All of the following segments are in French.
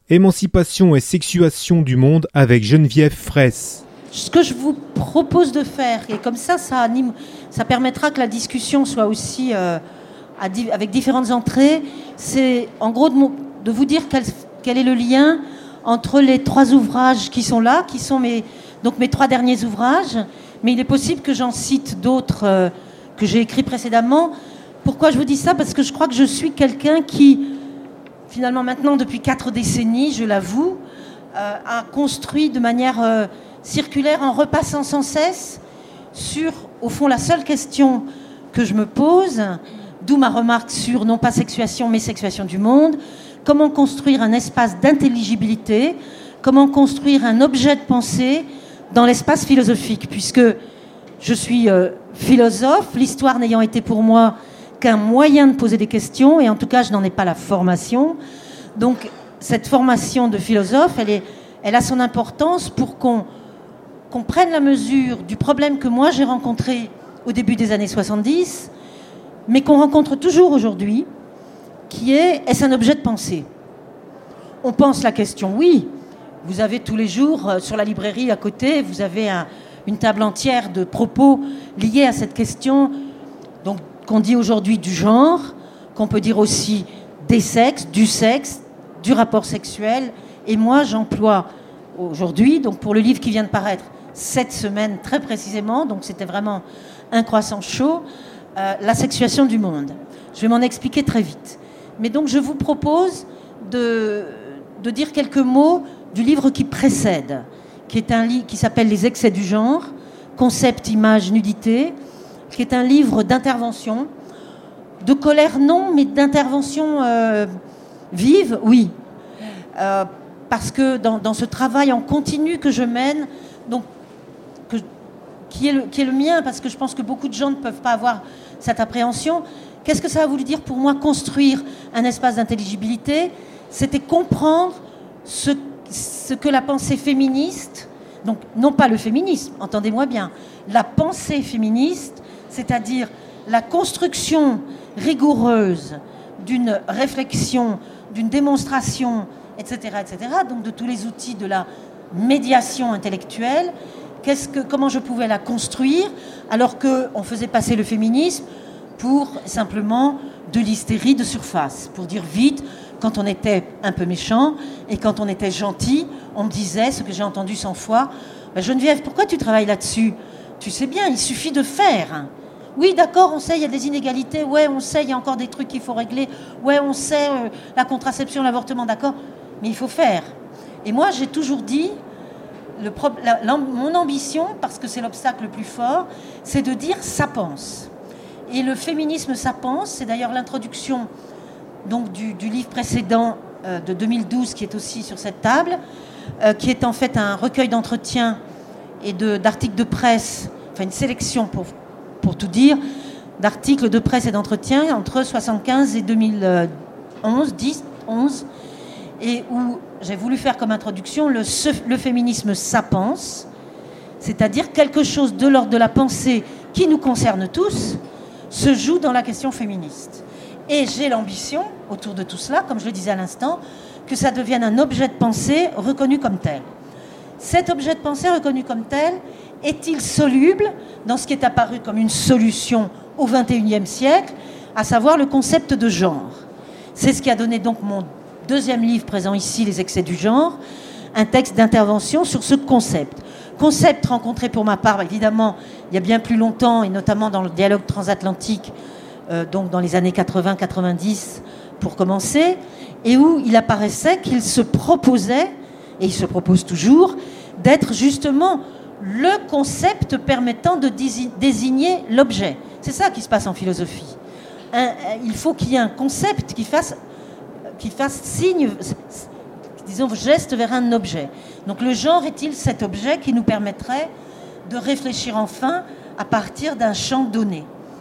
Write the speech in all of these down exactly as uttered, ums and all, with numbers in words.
Émancipation et sexuation du monde avec Geneviève Fraisse. Ce que je vous propose de faire, et comme ça, ça anime, ça permettra que la discussion soit aussi euh, à, avec différentes entrées, c'est en gros de, de vous dire quel, quel est le lien entre les trois ouvrages qui sont là, qui sont mes, donc mes trois derniers ouvrages, mais il est possible que j'en cite d'autres euh, que j'ai écrits précédemment. Pourquoi je vous dis ça ? Parce que je crois que je suis quelqu'un qui, finalement maintenant depuis quatre décennies, je l'avoue, euh, a construit de manière euh, circulaire en repassant sans cesse sur, au fond, la seule question que je me pose, d'où ma remarque sur non pas sexuation mais sexuation du monde, comment construire un espace d'intelligibilité, comment construire un objet de pensée dans l'espace philosophique, puisque je suis euh, philosophe, l'histoire n'ayant été pour moi qu'un moyen de poser des questions, et en tout cas je n'en ai pas la formation. Donc cette formation de philosophe, elle, est, elle a son importance pour qu'on, qu'on prenne la mesure du problème que moi j'ai rencontré au début des années soixante-dix, mais qu'on rencontre toujours aujourd'hui, qui est, est-ce un objet de pensée ? On pense la question, oui. Vous avez tous les jours, euh, sur la librairie à côté, vous avez un, une table entière de propos liés à cette question, donc qu'on dit aujourd'hui du genre, qu'on peut dire aussi des sexes, du sexe, du rapport sexuel. Et moi, j'emploie aujourd'hui, donc pour le livre qui vient de paraître cette semaine très précisément, donc c'était vraiment un croissant chaud, euh, la sexuation du monde. Je vais m'en expliquer très vite. Mais donc je vous propose de, de dire quelques mots du livre qui précède, qui est un livre qui s'appelle Les excès du genre, concept, image, nudité, qui est un livre d'intervention, de colère non, mais d'intervention euh, vive, oui. Euh, parce que dans, dans ce travail en continu que je mène, donc, que, qui, est le, qui est le mien, parce que je pense que beaucoup de gens ne peuvent pas avoir cette appréhension, qu'est-ce que ça a voulu dire pour moi construire un espace d'intelligibilité ? C'était comprendre ce, ce que la pensée féministe, donc non pas le féminisme, entendez-moi bien, la pensée féministe, c'est-à-dire la construction rigoureuse d'une réflexion, d'une démonstration, et cetera, et cetera, donc de tous les outils de la médiation intellectuelle, qu'est-ce que, comment je pouvais la construire alors qu'on faisait passer le féminisme pour simplement de l'hystérie de surface, pour dire vite, quand on était un peu méchant et quand on était gentil, on me disait, ce que j'ai entendu cent fois, ben Geneviève, pourquoi tu travailles là-dessus ? Tu sais bien, il suffit de faire. Oui, d'accord, on sait, il y a des inégalités, ouais, on sait, il y a encore des trucs qu'il faut régler, ouais, on sait, euh, la contraception, l'avortement, d'accord, mais il faut faire. Et moi, j'ai toujours dit, le pro- la, la, mon ambition, parce que c'est l'obstacle le plus fort, c'est de dire « ça pense ». Et le féminisme, ça pense, c'est d'ailleurs l'introduction donc, du, du livre précédent euh, de deux mille douze, qui est aussi sur cette table, euh, qui est en fait un recueil d'entretiens et de, d'articles de presse, enfin une sélection pour, pour tout dire, d'articles de presse et d'entretiens entre soixante-quinze et deux mille onze, dix, onze, et où j'ai voulu faire comme introduction le, le féminisme, ça pense, c'est-à-dire quelque chose de l'ordre de la pensée qui nous concerne tous, se joue dans la question féministe. Et j'ai l'ambition, autour de tout cela, comme je le disais à l'instant, que ça devienne un objet de pensée reconnu comme tel. Cet objet de pensée reconnu comme tel est-il soluble dans ce qui est apparu comme une solution au vingt et unième siècle, à savoir le concept de genre. C'est ce qui a donné donc mon deuxième livre présent ici, Les excès du genre, un texte d'intervention sur ce concept. Concept rencontré pour ma part, évidemment, il y a bien plus longtemps, et notamment dans le dialogue transatlantique, euh, donc dans les années quatre-vingts quatre-vingt-dix, pour commencer, et où il apparaissait qu'il se proposait, et il se propose toujours, d'être justement le concept permettant de désigner l'objet. C'est ça qui se passe en philosophie. Un, il faut qu'il y ait un concept qui fasse, qui fasse signe, disons, geste vers un objet. Donc le genre est-il cet objet qui nous permettrait de réfléchir enfin à partir d'un champ donné.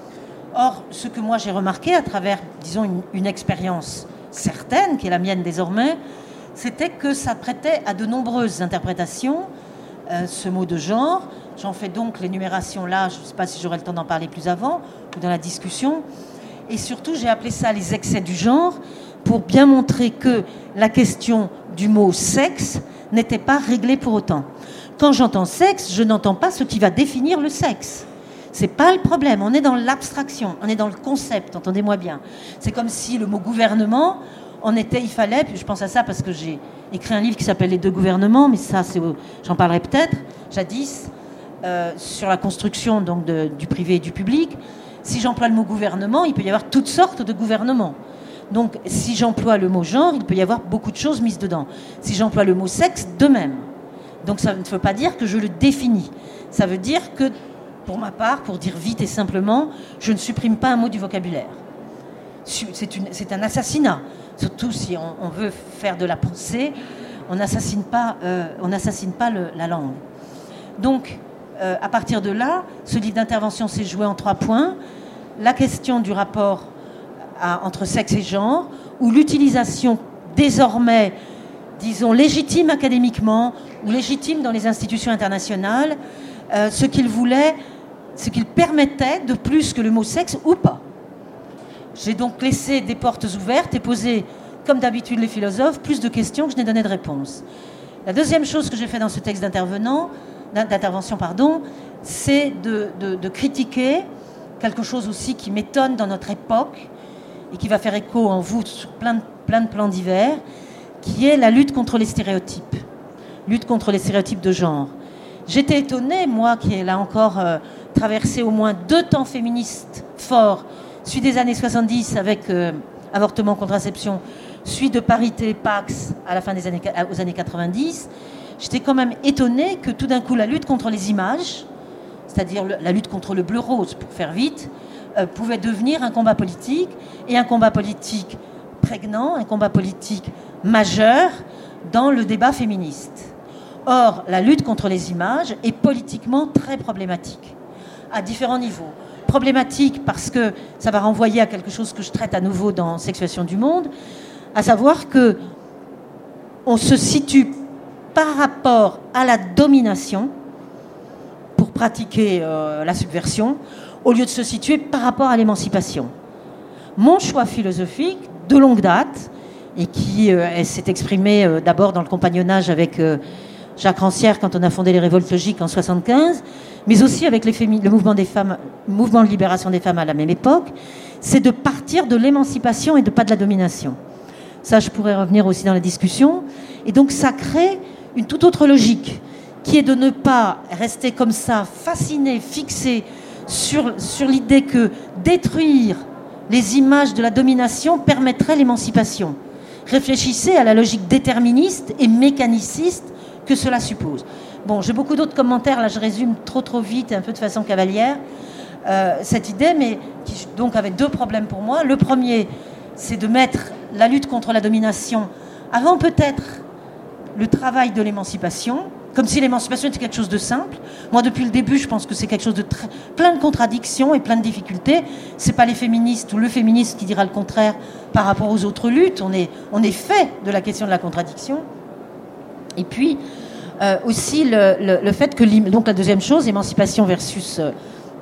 Or, ce que moi j'ai remarqué à travers, disons, une, une expérience certaine, qui est la mienne désormais, c'était que ça prêtait à de nombreuses interprétations, euh, ce mot de genre. J'en fais donc l'énumération là, je ne sais pas si j'aurai le temps d'en parler plus avant, ou dans la discussion. Et surtout, j'ai appelé ça les excès du genre, pour bien montrer que la question du mot sexe n'était pas réglée pour autant. Quand j'entends sexe, je n'entends pas ce qui va définir le sexe. C'est pas le problème. On est dans l'abstraction, on est dans le concept, entendez-moi bien. C'est comme si le mot gouvernement, on était, il fallait, puis je pense à ça parce que j'ai écrit un livre qui s'appelle Les deux gouvernements, mais ça, c'est, j'en parlerai peut-être, jadis, euh, sur la construction donc, de, du privé et du public. Si j'emploie le mot gouvernement, il peut y avoir toutes sortes de gouvernements. Donc, si j'emploie le mot genre, il peut y avoir beaucoup de choses mises dedans. Si j'emploie le mot sexe, de même. Donc, ça ne veut pas dire que je le définis. Ça veut dire que, pour ma part, pour dire vite et simplement, je ne supprime pas un mot du vocabulaire. C'est, une, c'est un assassinat. Surtout si on, on veut faire de la pensée, on n'assassine pas, euh, on n'assassine pas le, la langue. Donc, euh, à partir de là, ce livre d'intervention s'est joué en trois points. La question du rapport à, entre sexe et genre, ou l'utilisation désormais, disons, légitime académiquement, ou légitime dans les institutions internationales, euh, ce qu'il voulait, ce qu'il permettait de plus que le mot sexe ou pas. J'ai donc laissé des portes ouvertes et posé, comme d'habitude les philosophes, plus de questions que je n'ai donné de réponses. La deuxième chose que j'ai fait dans ce texte d'intervenant, d'intervention, pardon, c'est de, de, de critiquer quelque chose aussi qui m'étonne dans notre époque et qui va faire écho en vous sur plein de, plein de plans divers, qui est la lutte contre les stéréotypes, lutte contre les stéréotypes de genre. J'étais étonnée, moi, qui ai là encore euh, traversé au moins deux temps féministes forts, celui des années soixante-dix avec euh, avortement, contraception, celui de parité, Pax à la fin des années, aux années quatre-vingt-dix. J'étais quand même étonnée que tout d'un coup la lutte contre les images, c'est-à-dire le, la lutte contre le bleu-rose, pour faire vite, euh, pouvait devenir un combat politique, et un combat politique prégnant, un combat politique majeur dans le débat féministe. Or, la lutte contre les images est politiquement très problématique, à différents niveaux. Problématique parce que ça va renvoyer à quelque chose que je traite à nouveau dans Sexuation du monde, à savoir que on se situe par rapport à la domination pour pratiquer euh, la subversion, au lieu de se situer par rapport à l'émancipation. Mon choix philosophique, de longue date, et qui euh, s'est exprimé euh, d'abord dans le compagnonnage avec euh, Jacques Rancière quand on a fondé les Révoltes logiques en soixante-quinze, mais aussi avec les fémi- le mouvement des femmes, mouvement de libération des femmes à la même époque, c'est de partir de l'émancipation et de pas de la domination. Ça, je pourrais revenir aussi dans la discussion. Et donc, ça crée une toute autre logique, qui est de ne pas rester comme ça, fasciné, fixé sur, sur l'idée que détruire les images de la domination permettrait l'émancipation. Réfléchissez à la logique déterministe et mécaniciste que cela suppose. Bon, j'ai beaucoup d'autres commentaires, là je résume trop trop vite et un peu de façon cavalière euh, cette idée, mais qui donc avait deux problèmes pour moi. Le premier, c'est de mettre la lutte contre la domination avant peut-être le travail de l'émancipation, comme si l'émancipation était quelque chose de simple. Moi, depuis le début, je pense que c'est quelque chose de très, plein de contradictions et plein de difficultés. C'est pas les féministes ou le féministe qui dira le contraire par rapport aux autres luttes. On est, on est fait de la question de la contradiction. Et puis, euh, aussi le, le, le fait que... Donc la deuxième chose, émancipation versus euh,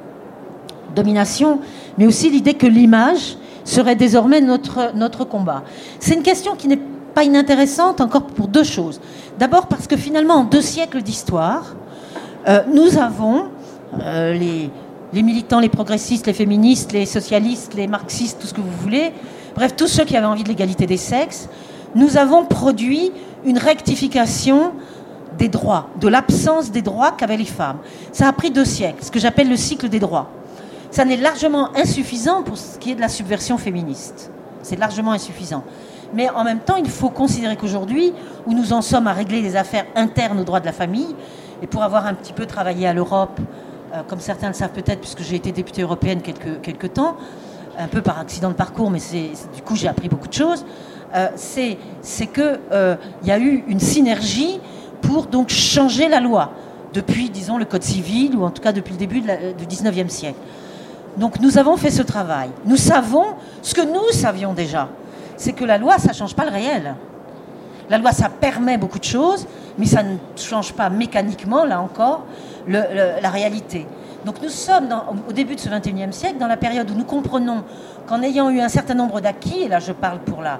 domination, mais aussi l'idée que l'image serait désormais notre, notre combat. C'est une question qui n'est pas inintéressante encore pour deux choses. D'abord parce que finalement, en deux siècles d'histoire, euh, nous avons, euh, les, les militants, les progressistes, les féministes, les socialistes, les marxistes, tout ce que vous voulez, bref, tous ceux qui avaient envie de l'égalité des sexes, nous avons produit une rectification des droits, de l'absence des droits qu'avaient les femmes. Ça a pris deux siècles, ce que j'appelle le cycle des droits. Ça n'est largement insuffisant pour ce qui est de la subversion féministe. C'est largement insuffisant. Mais en même temps, il faut considérer qu'aujourd'hui, où nous en sommes à régler les affaires internes aux droits de la famille, et pour avoir un petit peu travaillé à l'Europe, euh, comme certains le savent peut-être, puisque j'ai été députée européenne quelques, quelques temps, un peu par accident de parcours, mais c'est, c'est, du coup j'ai appris beaucoup de choses, euh, c'est, c'est qu'il euh, y a eu une synergie pour donc changer la loi, depuis, disons, le Code civil, ou en tout cas depuis le début de la, du dix-neuvième siècle. Donc nous avons fait ce travail. Nous savons ce que nous savions déjà, c'est que la loi, ça ne change pas le réel. La loi, ça permet beaucoup de choses, mais ça ne change pas mécaniquement, là encore, le, le, la réalité. Donc nous sommes dans, au début de ce vingt et unième siècle, dans la période où nous comprenons qu'en ayant eu un certain nombre d'acquis, et là je parle pour la,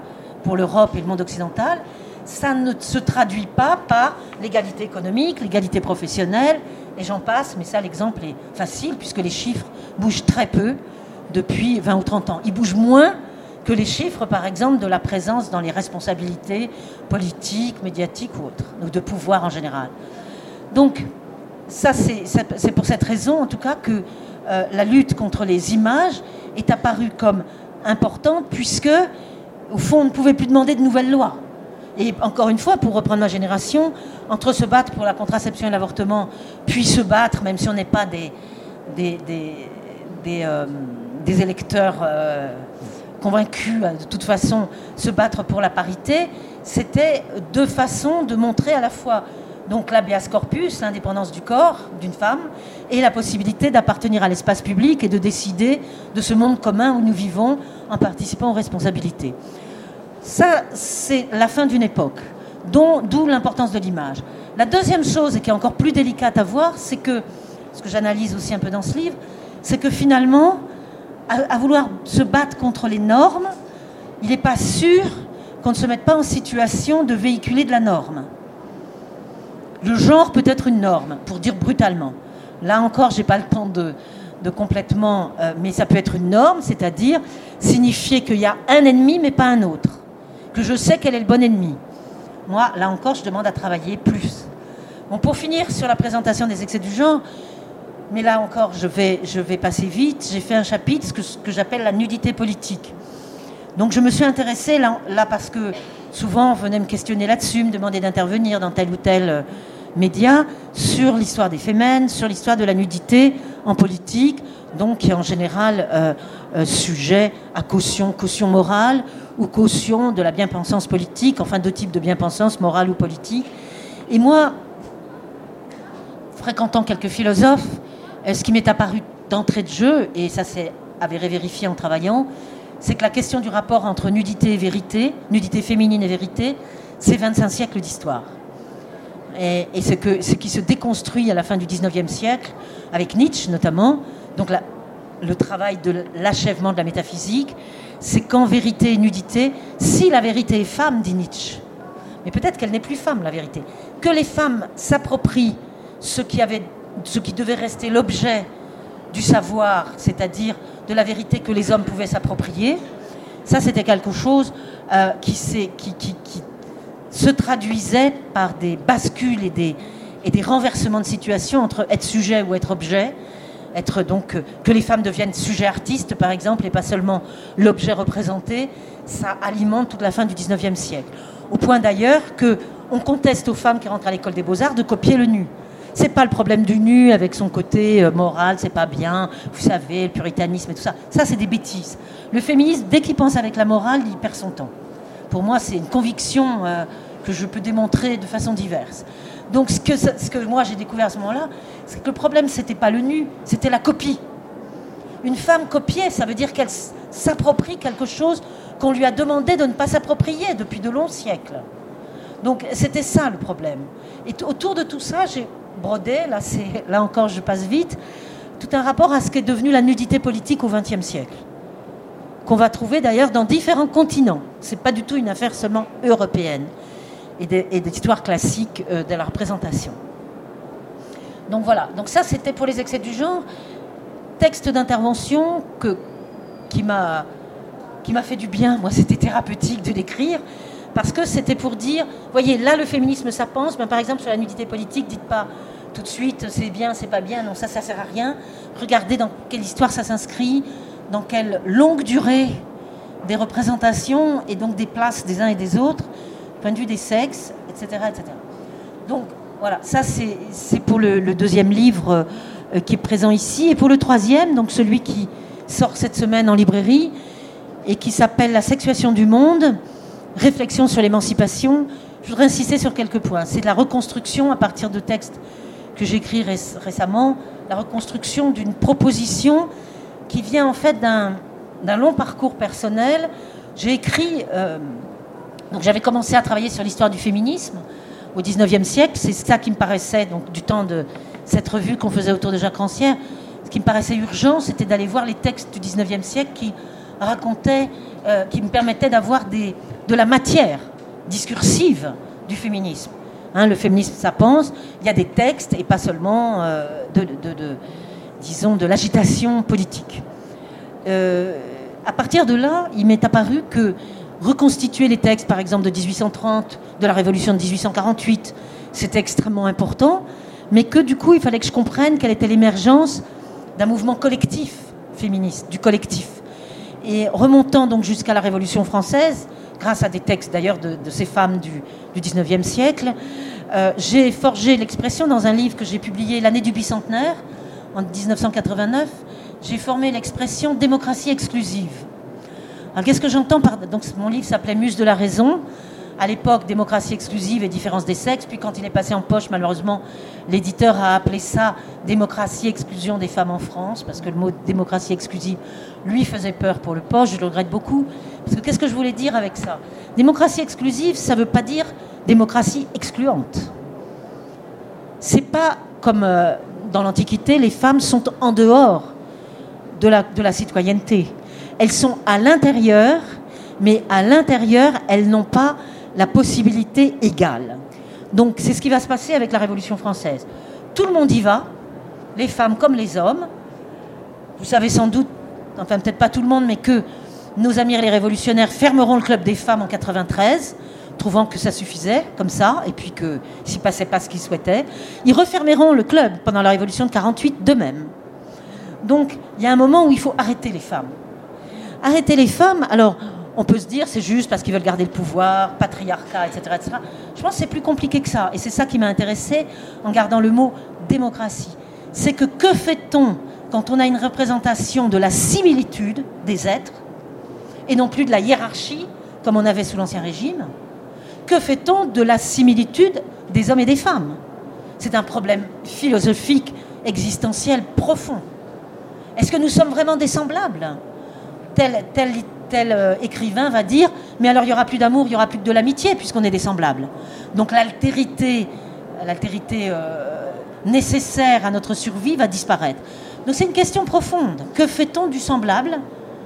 pour l'Europe et le monde occidental, ça ne se traduit pas par l'égalité économique, l'égalité professionnelle, et j'en passe, mais ça l'exemple est facile, puisque les chiffres bougent très peu depuis vingt ou trente ans. Ils bougent moins que les chiffres, par exemple, de la présence dans les responsabilités politiques, médiatiques ou autres, ou de pouvoir en général. Donc, ça, c'est, c'est pour cette raison, en tout cas, que euh, la lutte contre les images est apparue comme importante, puisque, au fond, on ne pouvait plus demander de nouvelles lois. Et encore une fois, pour reprendre ma génération, entre se battre pour la contraception et l'avortement, puis se battre, même si on n'est pas des, des, des, des, euh, des électeurs euh, convaincus, de toute façon, se battre pour la parité, c'était deux façons de montrer à la fois donc l'habeas corpus, l'indépendance du corps d'une femme, et la possibilité d'appartenir à l'espace public et de décider de ce monde commun où nous vivons en participant aux responsabilités. Ça, c'est la fin d'une époque, dont, d'où l'importance de l'image. La deuxième chose, et qui est encore plus délicate à voir, c'est que, ce que j'analyse aussi un peu dans ce livre, c'est que finalement, à, à vouloir se battre contre les normes, il n'est pas sûr qu'on ne se mette pas en situation de véhiculer de la norme. Le genre peut être une norme, pour dire brutalement. Là encore, je n'ai pas le temps de, de complètement... Euh, mais ça peut être une norme, c'est-à-dire signifier qu'il y a un ennemi, mais pas un autre. Que je sais quel est le bon ennemi. Moi, là encore, je demande à travailler plus. Bon, pour finir sur la présentation des excès du genre, mais là encore, je vais, je vais passer vite, j'ai fait un chapitre, ce que, ce que j'appelle la nudité politique. Donc je me suis intéressée là, là parce que souvent on venait me questionner là-dessus, me demander d'intervenir dans tel ou tel euh, média sur l'histoire des fémènes, sur l'histoire de la nudité en politique, donc qui est en général euh, euh, sujet à caution, caution morale ou caution de la bien-pensance politique, enfin deux types de bien-pensance, morale ou politique. Et moi, fréquentant quelques philosophes, ce qui m'est apparu d'entrée de jeu, et ça s'est avéré vérifié en travaillant, c'est que la question du rapport entre nudité et vérité, nudité féminine et vérité, c'est vingt-cinq siècles d'histoire. Et, et ce, que, ce qui se déconstruit à la fin du dix-neuvième siècle, avec Nietzsche notamment, donc la, le travail de l'achèvement de la métaphysique, c'est qu'en vérité et nudité, si la vérité est femme, dit Nietzsche, mais peut-être qu'elle n'est plus femme, la vérité, que les femmes s'approprient ce qui, avait, ce qui devait rester l'objet du savoir, c'est-à-dire de la vérité que les hommes pouvaient s'approprier, ça c'était quelque chose euh, qui, qui, qui, qui se traduisait par des bascules et des, et des renversements de situation entre être sujet ou être objet, être donc, euh, que les femmes deviennent sujets artistes par exemple et pas seulement l'objet représenté, ça alimente toute la fin du dix-neuvième siècle. Au point d'ailleurs qu'on conteste aux femmes qui rentrent à l'école des beaux-arts de copier le nu. C'est pas le problème du nu avec son côté euh, moral, c'est pas bien, vous savez, le puritanisme et tout ça. Ça, c'est des bêtises. Le féminisme, dès qu'il pense avec la morale, il perd son temps. Pour moi, c'est une conviction euh, que je peux démontrer de façon diverse. Donc, ce que, ce que moi j'ai découvert à ce moment-là, c'est que le problème, c'était pas le nu, c'était la copie. Une femme copiée, ça veut dire qu'elle s'approprie quelque chose qu'on lui a demandé de ne pas s'approprier depuis de longs siècles. Donc, c'était ça le problème. Et t- autour de tout ça, j'ai brodé, là, c'est, là encore je passe vite, tout un rapport à ce qu'est devenu la nudité politique au vingtième siècle, qu'on va trouver d'ailleurs dans différents continents. C'est pas du tout une affaire seulement européenne et, des, et d'histoire classique euh, de la représentation. Donc voilà, donc ça c'était pour les excès du genre. Texte d'intervention que, qui, m'a, qui m'a fait du bien, moi c'était thérapeutique de l'écrire, parce que c'était pour dire, voyez, là le féminisme ça pense, mais par exemple sur la nudité politique, dites pas tout de suite c'est bien, c'est pas bien, non ça, ça sert à rien. Regardez dans quelle histoire ça s'inscrit, dans quelle longue durée des représentations et donc des places des uns et des autres, point de vue des sexes, et cetera, et cetera. Donc voilà, ça c'est, c'est pour le, le deuxième livre euh, qui est présent ici, et pour le troisième, donc celui qui sort cette semaine en librairie et qui s'appelle La sexuation du monde. Réflexion sur l'émancipation, je voudrais insister sur quelques points. C'est de la reconstruction à partir de textes que j'ai écrits ré- récemment, la reconstruction d'une proposition qui vient en fait d'un, d'un long parcours personnel. J'ai écrit, euh, donc j'avais commencé à travailler sur l'histoire du féminisme au dix-neuvième siècle, c'est ça qui me paraissait, donc du temps de cette revue qu'on faisait autour de Jacques Rancière, ce qui me paraissait urgent, c'était d'aller voir les textes du dix-neuvième siècle qui racontait, euh, qui me permettait d'avoir des, de la matière discursive du féminisme. Hein, le féminisme, ça pense, il y a des textes et pas seulement euh, de, de, de, disons, de l'agitation politique. Euh, à partir de là, il m'est apparu que reconstituer les textes, par exemple, de dix-huit cent trente, de la Révolution de dix-huit cent quarante-huit, c'était extrêmement important, mais que du coup, il fallait que je comprenne quelle était l'émergence d'un mouvement collectif féministe, du collectif. Et remontant donc jusqu'à la Révolution française, grâce à des textes d'ailleurs de, de ces femmes du, du dix-neuvième siècle, euh, j'ai forgé l'expression dans un livre que j'ai publié l'année du bicentenaire, en dix-neuf cent quatre-vingt-neuf, j'ai formé l'expression démocratie exclusive. Alors qu'est-ce que j'entends par... Donc mon livre s'appelait Muse de la raison. À l'époque, démocratie exclusive et différence des sexes. Puis quand il est passé en poche, malheureusement, l'éditeur a appelé ça démocratie exclusion des femmes en France, parce que le mot démocratie exclusive lui faisait peur pour le poche. Je le regrette beaucoup. Parce que qu'est-ce que je voulais dire avec ça? Démocratie exclusive, ça ne veut pas dire démocratie excluante. C'est pas comme euh, dans l'Antiquité, les femmes sont en dehors de la, de la citoyenneté. Elles sont à l'intérieur, mais à l'intérieur, elles n'ont pas la possibilité égale. Donc, c'est ce qui va se passer avec la Révolution française. Tout le monde y va, les femmes comme les hommes. Vous savez sans doute, enfin peut-être pas tout le monde, mais que nos amis les révolutionnaires fermeront le club des femmes en quatre-vingt-treize, trouvant que ça suffisait, comme ça, et puis que s'il ne passait pas ce qu'ils souhaitaient. Ils refermeront le club pendant la Révolution de quarante-huit d'eux-mêmes. Donc, il y a un moment où il faut arrêter les femmes. Arrêter les femmes, alors... On peut se dire, c'est juste parce qu'ils veulent garder le pouvoir, patriarcat, et cetera, et cetera. Je pense que c'est plus compliqué que ça. Et c'est ça qui m'a intéressée en gardant le mot démocratie. C'est que que fait-on quand on a une représentation de la similitude des êtres et non plus de la hiérarchie, comme on avait sous l'Ancien Régime? Que fait-on de la similitude des hommes et des femmes? C'est un problème philosophique, existentiel, profond. Est-ce que nous sommes vraiment des semblables? Tel, tel tel euh, écrivain va dire, mais alors il n'y aura plus d'amour, il n'y aura plus que de l'amitié, puisqu'on est des semblables. Donc l'altérité, l'altérité euh, nécessaire à notre survie va disparaître. Donc c'est une question profonde. Que fait-on du semblable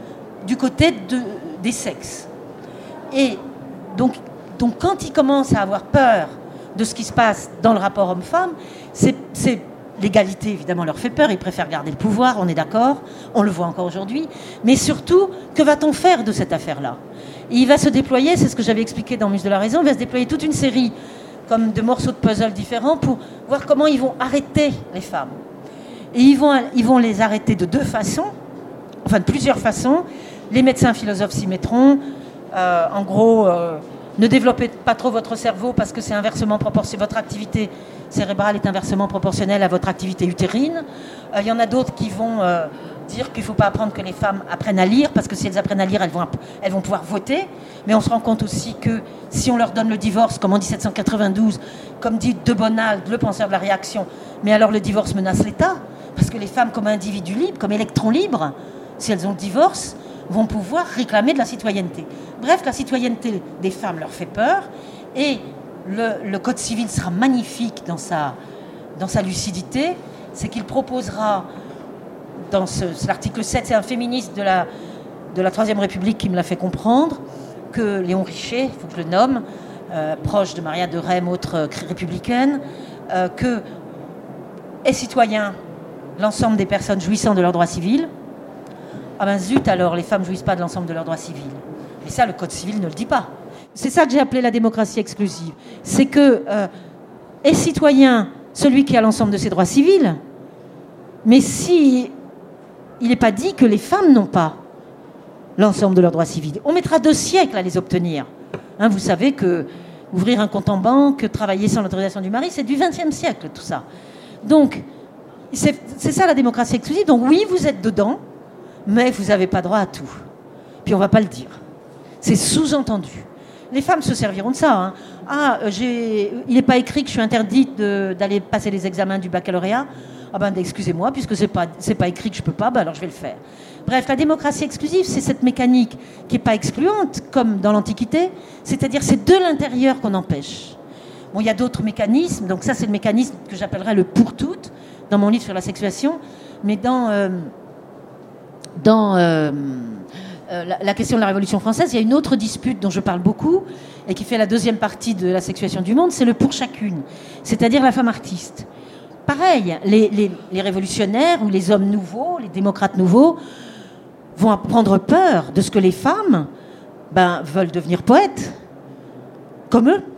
du côté de, des sexes? Et donc, donc quand ils commencent à avoir peur de ce qui se passe dans le rapport homme-femme, c'est... c'est l'égalité, évidemment, leur fait peur. Ils préfèrent garder le pouvoir, on est d'accord. On le voit encore aujourd'hui. Mais surtout, que va-t-on faire de cette affaire-là? Et il va se déployer, c'est ce que j'avais expliqué dans Muse de la raison, il va se déployer toute une série comme de morceaux de puzzle différents pour voir comment ils vont arrêter les femmes. Et ils vont, ils vont les arrêter de deux façons, enfin de plusieurs façons. Les médecins philosophes s'y mettront. Euh, en gros, euh, ne développez pas trop votre cerveau parce que c'est inversement proportionnel. Votre activité cérébrale est inversement proportionnelle à votre activité utérine. Il euh, y en a d'autres qui vont euh, dire qu'il ne faut pas apprendre que les femmes apprennent à lire, parce que si elles apprennent à lire, elles vont, elles vont pouvoir voter. Mais on se rend compte aussi que si on leur donne le divorce, comme en dix-sept cent quatre-vingt-douze, comme dit de Bonald, le penseur de la réaction, mais alors le divorce menace l'État, parce que les femmes, comme individus libres, comme électrons libres, si elles ont le divorce, vont pouvoir réclamer de la citoyenneté. Bref, la citoyenneté des femmes leur fait peur, et Le, le Code civil sera magnifique dans sa, dans sa lucidité, c'est qu'il proposera, dans ce, l'article sept, c'est un féministe de la, de la Troisième République qui me l'a fait comprendre, que Léon Richer, il faut que je le nomme, euh, proche de Maria de Rem, autre euh, républicaine, euh, que est citoyen l'ensemble des personnes jouissant de leurs droits civils. Ah ben zut, alors les femmes jouissent pas de l'ensemble de leurs droits civils. Et ça, le Code civil ne le dit pas. C'est ça que j'ai appelé la démocratie exclusive. C'est que euh, est citoyen celui qui a l'ensemble de ses droits civils, mais si il n'est pas dit que les femmes n'ont pas l'ensemble de leurs droits civils. On mettra deux siècles à les obtenir. Hein, vous savez que ouvrir un compte en banque, travailler sans l'autorisation du mari, c'est du vingtième siècle, tout ça. Donc, c'est, c'est ça la démocratie exclusive. Donc oui, vous êtes dedans, mais vous n'avez pas droit à tout. Puis on ne va pas le dire. C'est sous-entendu. Les femmes se serviront de ça. Hein. Ah, j'ai... il n'est pas écrit que je suis interdite de, d'aller passer les examens du baccalauréat. Ah ben, excusez-moi, puisque ce n'est pas, c'est pas écrit que je ne peux pas, ben alors je vais le faire. Bref, la démocratie exclusive, c'est cette mécanique qui n'est pas excluante, comme dans l'Antiquité, c'est-à-dire c'est de l'intérieur qu'on empêche. Bon, il y a d'autres mécanismes, donc ça c'est le mécanisme que j'appellerais le pour toutes, dans mon livre sur la sexuation, mais dans... Euh, dans euh, euh, la, la question de la Révolution française, il y a une autre dispute dont je parle beaucoup et qui fait la deuxième partie de la sexuation du monde, c'est le pour chacune, c'est-à-dire la femme artiste. Pareil, les, les, les révolutionnaires ou les hommes nouveaux, les démocrates nouveaux, vont prendre peur de ce que les femmes ben, veulent devenir poètes, comme eux.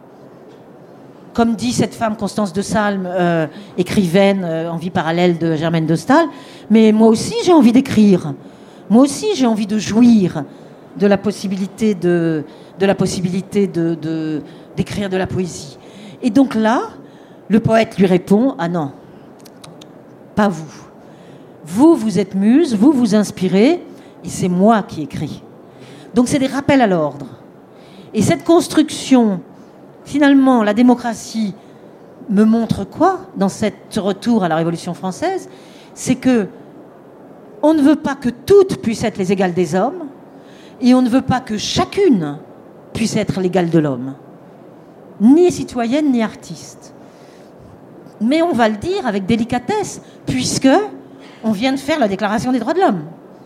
Comme dit cette femme Constance de Salm, euh, écrivaine euh, en vie parallèle de Germaine de Staël, mais moi aussi j'ai envie d'écrire. Moi aussi j'ai envie de jouir de la possibilité de, de la possibilité de, de, d'écrire de la poésie. Et donc là, le poète lui répond « Ah non, pas vous. Vous, vous êtes muse, vous, vous inspirez, et c'est moi qui écris. » Donc c'est des rappels à l'ordre. Et cette construction, finalement, la démocratie me montre quoi dans ce retour à la Révolution française? C'est que on ne veut pas que toutes puissent être les égales des hommes, et on ne veut pas que chacune puisse être l'égale de l'homme. Ni citoyenne, ni artiste. Mais on va le dire avec délicatesse, puisque on vient de faire la Déclaration des droits de l'homme.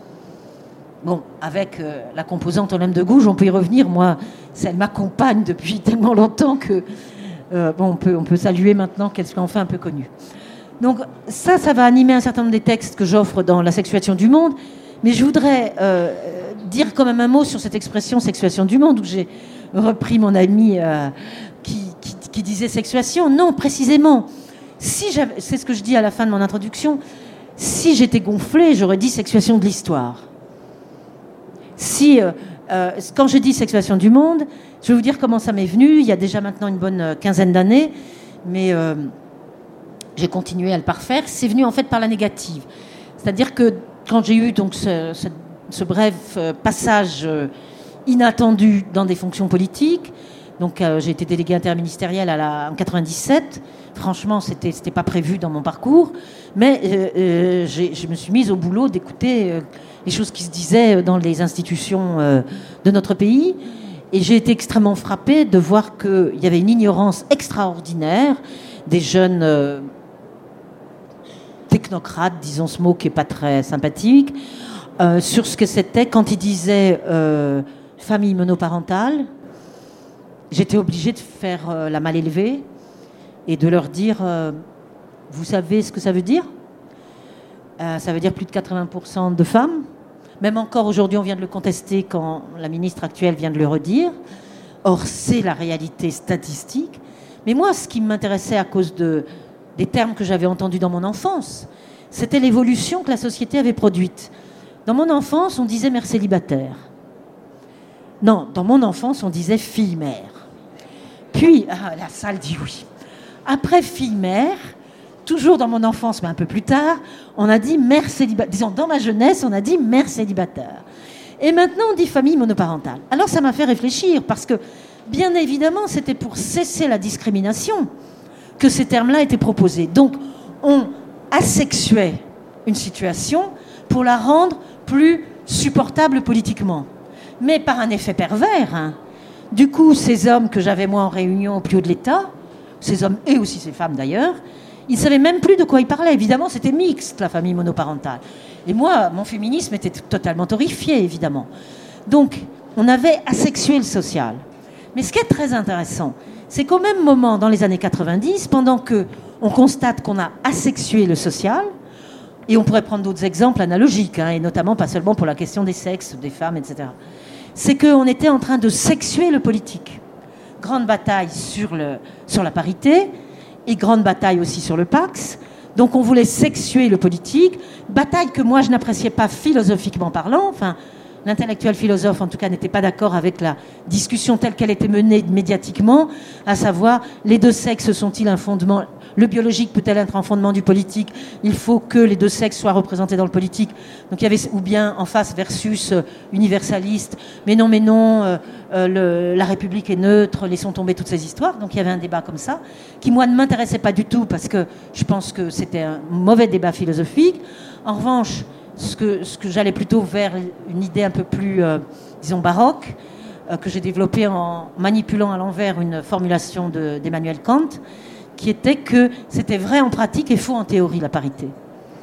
Bon, avec euh, la composante Olympe de Gouges, on peut y revenir. Moi, elle m'accompagne depuis tellement longtemps que euh, bon, on peut, on peut saluer maintenant qu'elle soit enfin un peu connue. Donc ça, ça va animer un certain nombre des textes que j'offre dans la sexuation du monde. Mais je voudrais euh, dire quand même un mot sur cette expression sexuation du monde, où j'ai repris mon ami euh, qui, qui, qui disait sexuation. Non, précisément. Si j'avais, c'est ce que je dis à la fin de mon introduction, si j'étais gonflée, j'aurais dit sexuation de l'histoire. Si, euh, euh, quand je dis sexuation du monde, je vais vous dire comment ça m'est venu. Il y a déjà maintenant une bonne quinzaine d'années, mais euh, j'ai continué à le parfaire. C'est venu en fait par la négative. C'est-à-dire que quand j'ai eu donc ce, ce, ce bref passage euh, inattendu dans des fonctions politiques, donc euh, j'ai été déléguée interministérielle à la, en quatre-vingt-dix-sept. Franchement, c'était c'était pas prévu dans mon parcours, mais euh, euh, j'ai, je me suis mise au boulot d'écouter euh, les choses qui se disaient dans les institutions euh, de notre pays, et j'ai été extrêmement frappée de voir qu'il y avait une ignorance extraordinaire des jeunes euh, technocrates, disons ce mot qui est pas très sympathique, euh, sur ce que c'était quand ils disaient euh, famille monoparentale. J'étais obligée de faire euh, la mal élevée et de leur dire euh, vous savez ce que ça veut dire euh, Ça veut dire plus de quatre-vingts pour cent de femmes. Même encore aujourd'hui, on vient de le contester quand la ministre actuelle vient de le redire. Or, c'est la réalité statistique. Mais moi, ce qui m'intéressait à cause de, des termes que j'avais entendus dans mon enfance, c'était l'évolution que la société avait produite. Dans mon enfance, on disait mère célibataire. Non, dans mon enfance, on disait fille-mère. Puis, ah, la salle dit oui. Après fille-mère, toujours dans mon enfance, mais un peu plus tard, on a dit mère célibataire. Disons, dans ma jeunesse, on a dit mère célibataire. Et maintenant, on dit famille monoparentale. Alors, ça m'a fait réfléchir, parce que, bien évidemment, c'était pour cesser la discrimination que ces termes-là étaient proposés. Donc, on asexuait une situation pour la rendre plus supportable politiquement. Mais par un effet pervers. Hein. Du coup, ces hommes que j'avais moi en réunion au plus haut de l'État, ces hommes et aussi ces femmes d'ailleurs, ils ne savaient même plus de quoi ils parlaient. Évidemment, c'était mixte, la famille monoparentale. Et moi, mon féminisme était totalement horrifié, évidemment. Donc, on avait asexué le social. Mais ce qui est très intéressant, c'est qu'au même moment, dans les années quatre-vingt-dix, pendant qu'on constate qu'on a asexué le social, et on pourrait prendre d'autres exemples analogiques, hein, et notamment pas seulement pour la question des sexes, des femmes, et cetera, c'est qu'on était en train de sexuer le politique. Grande bataille sur, le, sur la parité, et grande bataille aussi sur le Pacs. Donc on voulait sexuer le politique, bataille que moi je n'appréciais pas philosophiquement parlant. Enfin, l'intellectuel philosophe en tout cas n'était pas d'accord avec la discussion telle qu'elle était menée médiatiquement, à savoir les deux sexes sont-ils un fondement, le biologique peut-elle être un fondement du politique, il faut que les deux sexes soient représentés dans le politique. Donc il y avait, ou bien en face versus euh, universaliste, mais non, mais non, euh, euh, le, la République est neutre, laissons tomber toutes ces histoires. Donc il y avait un débat comme ça, qui moi ne m'intéressait pas du tout, parce que je pense que c'était un mauvais débat philosophique. En revanche, ce que, ce que j'allais plutôt vers une idée un peu plus, euh, disons, baroque, euh, que j'ai développée en manipulant à l'envers une formulation de, d'Emmanuel Kant, qui était que c'était vrai en pratique et faux en théorie, la parité.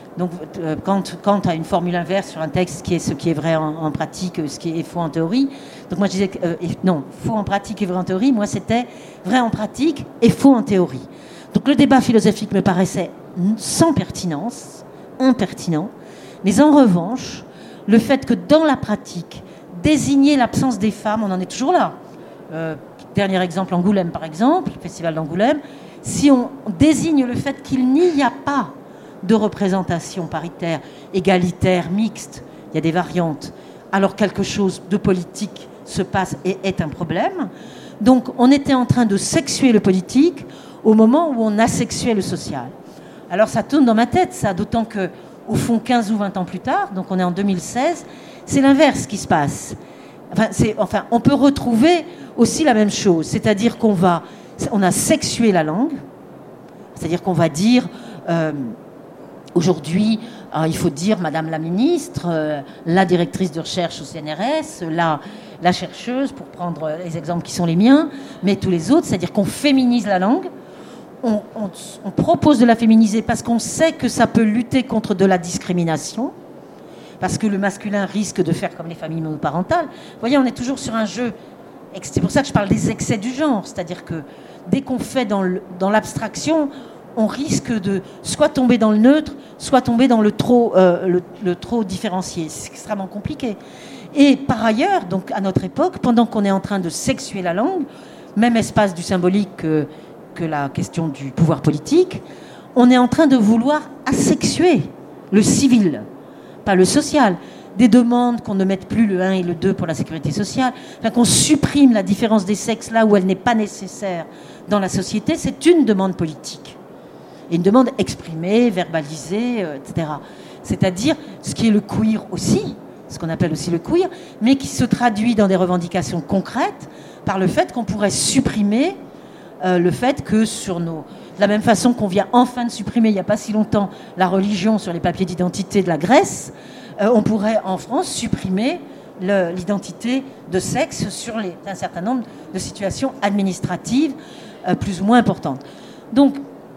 Donc, euh, quand, quand tu as une formule inverse sur un texte qui est ce qui est vrai en, en pratique, ce qui est faux en théorie. Donc, moi, je disais que, euh, non, faux en pratique et vrai en théorie. Moi, c'était vrai en pratique et faux en théorie. Donc, le débat philosophique me paraissait sans pertinence, impertinent. Mais en revanche, le fait que dans la pratique, désigner l'absence des femmes, on en est toujours là. Euh, dernier exemple, Angoulême, par exemple, le festival d'Angoulême. Si on désigne le fait qu'il n'y a pas de représentation paritaire, égalitaire, mixte, il y a des variantes, alors quelque chose de politique se passe et est un problème. Donc on était en train de sexuer le politique au moment où on asexuait le social. Alors ça tourne dans ma tête, ça, d'autant que, au fond, quinze ou vingt ans plus tard, donc on est en deux mille seize, c'est l'inverse qui se passe. Enfin, c'est, enfin, on peut retrouver aussi la même chose, c'est-à-dire qu'on va, on a sexué la langue, c'est-à-dire qu'on va dire... Euh, Aujourd'hui, euh, il faut dire Madame la ministre, euh, la directrice de recherche au C N R S, la, la chercheuse, pour prendre les exemples qui sont les miens, mais tous les autres, c'est-à-dire qu'on féminise la langue, on, on, on propose de la féminiser parce qu'on sait que ça peut lutter contre de la discrimination, parce que le masculin risque de faire comme les familles monoparentales. Vous voyez, on est toujours sur un jeu, c'est pour ça que je parle des excès du genre, c'est-à-dire que dès qu'on fait dans, le, dans l'abstraction, on risque de soit tomber dans le neutre, soit tomber dans le trop, euh, le, le trop différencié. C'est extrêmement compliqué. Et par ailleurs, donc à notre époque, pendant qu'on est en train de sexuer la langue, même espace du symbolique que, que la question du pouvoir politique, on est en train de vouloir asexuer le civil, pas le social. Des demandes qu'on ne mette plus le un et le deux pour la sécurité sociale, enfin, qu'on supprime la différence des sexes là où elle n'est pas nécessaire dans la société, c'est une demande politique. Et une demande exprimée, verbalisée, euh, et cetera. C'est-à-dire ce qui est le queer aussi, ce qu'on appelle aussi le queer, mais qui se traduit dans des revendications concrètes par le fait qu'on pourrait supprimer euh, le fait que sur nos... De la même façon qu'on vient enfin de supprimer, il n'y a pas si longtemps, la religion sur les papiers d'identité de la Grèce, euh, on pourrait en France supprimer le, l'identité de sexe sur les, un certain nombre de situations administratives euh, plus ou moins importantes. Donc,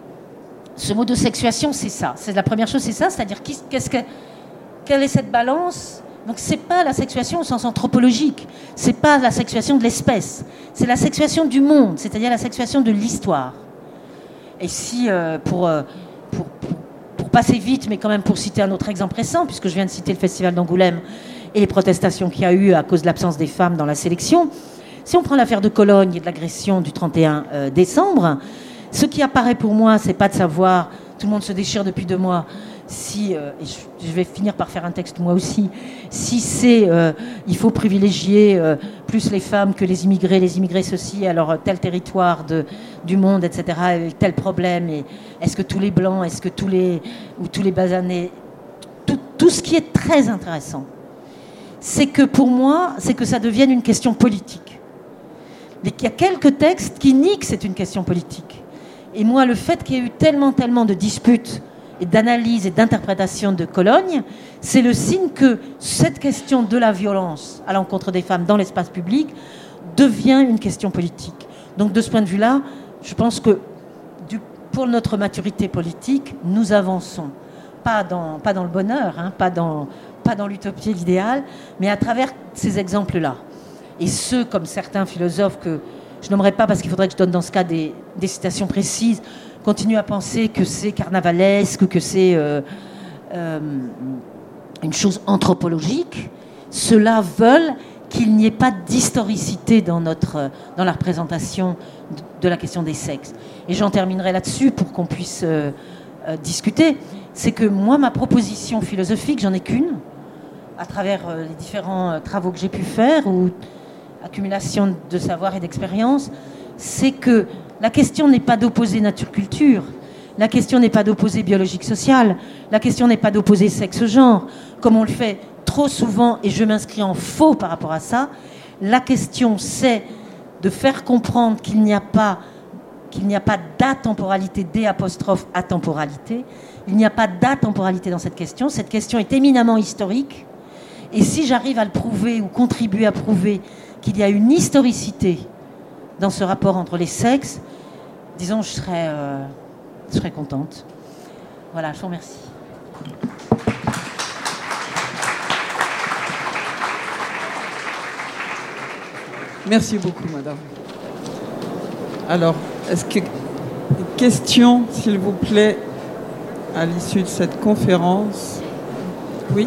ce mot de sexuation, c'est ça. C'est la première chose, c'est ça. C'est-à-dire, qu'est-ce que, quelle est cette balance ? Donc, c'est pas la sexuation au sens anthropologique. C'est pas la sexuation de l'espèce. C'est la sexuation du monde, c'est-à-dire la sexuation de l'histoire. Et si, euh, pour, euh, pour, pour, pour passer vite, mais quand même pour citer un autre exemple récent, puisque je viens de citer le festival d'Angoulême et les protestations qu'il y a eu à cause de l'absence des femmes dans la sélection, si on prend l'affaire de Cologne et de l'agression du trente et un euh, décembre, ce qui apparaît pour moi, c'est pas de savoir, tout le monde se déchire depuis deux mois, si, euh, et je, je vais finir par faire un texte moi aussi, si c'est, euh, il faut privilégier euh, plus les femmes que les immigrés, les immigrés ceci, alors tel territoire de, du monde, et cetera, tel problème, et est-ce que tous les blancs, est-ce que tous les, ou tous les basanés, tout, tout ce qui est très intéressant, c'est que pour moi, c'est que ça devienne une question politique. Il y a quelques textes qui nient que c'est une question politique. Et moi, le fait qu'il y ait eu tellement, tellement de disputes et d'analyses et d'interprétations de Cologne, c'est le signe que cette question de la violence à l'encontre des femmes dans l'espace public devient une question politique. Donc, de ce point de vue-là, je pense que du, pour notre maturité politique, nous avançons. Pas dans, pas dans le bonheur, hein, pas dans, pas dans l'utopie et l'idéal, mais à travers ces exemples-là. Et ceux, comme certains philosophes que je nommerai pas parce qu'il faudrait que je donne dans ce cas des, des citations précises, continuent à penser que c'est carnavalesque, que c'est euh, euh, une chose anthropologique. Ceux-là veulent qu'il n'y ait pas d'historicité dans, notre, dans la représentation de, de la question des sexes. Et j'en terminerai là-dessus pour qu'on puisse euh, euh, discuter. C'est que moi, ma proposition philosophique, j'en ai qu'une, à travers euh, les différents euh, travaux que j'ai pu faire, ou accumulation de savoir et d'expérience, c'est que la question n'est pas d'opposer nature-culture, la question n'est pas d'opposer biologique-social, la question n'est pas d'opposer sexe-genre, comme on le fait trop souvent, et je m'inscris en faux par rapport à ça. La question, c'est de faire comprendre qu'il n'y a pas, qu'il n'y a pas d'atemporalité, d apostrophe atemporalité, il n'y a pas d'atemporalité dans cette question, cette question est éminemment historique, et si j'arrive à le prouver ou contribuer à prouver qu'il y a une historicité dans ce rapport entre les sexes, disons, je serais, euh, je serais contente. Voilà, je vous remercie. Merci beaucoup, madame. Alors, est-ce que... Question, s'il vous plaît, à l'issue de cette conférence. Oui.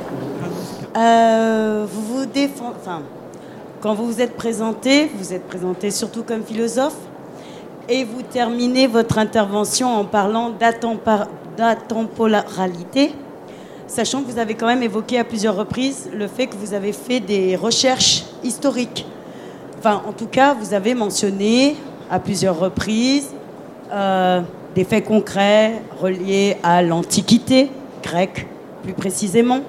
Euh, vous vous défend... enfin, quand vous vous êtes présenté, vous êtes présenté surtout comme philosophe, et vous terminez votre intervention en parlant d'atempa- d'atemporalité, sachant que vous avez quand même évoqué à plusieurs reprises le fait que vous avez fait des recherches historiques. Enfin, en tout cas, vous avez mentionné à plusieurs reprises euh, des faits concrets reliés à l'Antiquité grecque, plus précisément.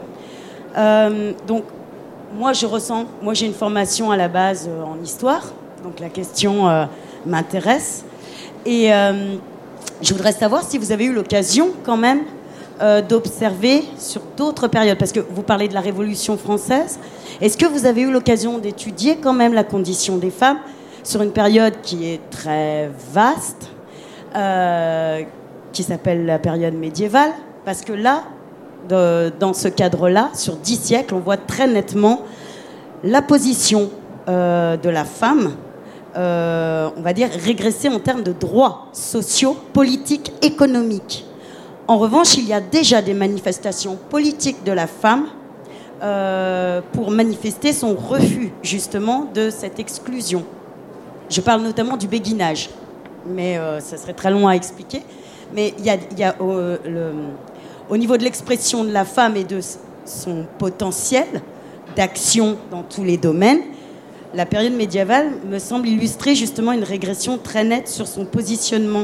Euh, donc, moi, je ressens, moi, j'ai une formation à la base euh, en histoire, donc la question euh, m'intéresse. Et euh, je voudrais savoir si vous avez eu l'occasion, quand même, euh, d'observer sur d'autres périodes, parce que vous parlez de la Révolution française. Est-ce que vous avez eu l'occasion d'étudier quand même la condition des femmes sur une période qui est très vaste, euh, qui s'appelle la période médiévale? Parce que là, de, dans ce cadre-là, sur dix siècles, on voit très nettement la position euh, de la femme, euh, on va dire, régresser en termes de droits sociaux, politiques, économiques. En revanche, il y a déjà des manifestations politiques de la femme Euh, pour manifester son refus justement de cette exclusion. Je parle notamment du béguinage, mais euh, ça serait très long à expliquer. Mais il y a, y a euh, le, au niveau de l'expression de la femme et de son potentiel d'action dans tous les domaines, la période médiévale me semble illustrer justement une régression très nette sur son positionnement.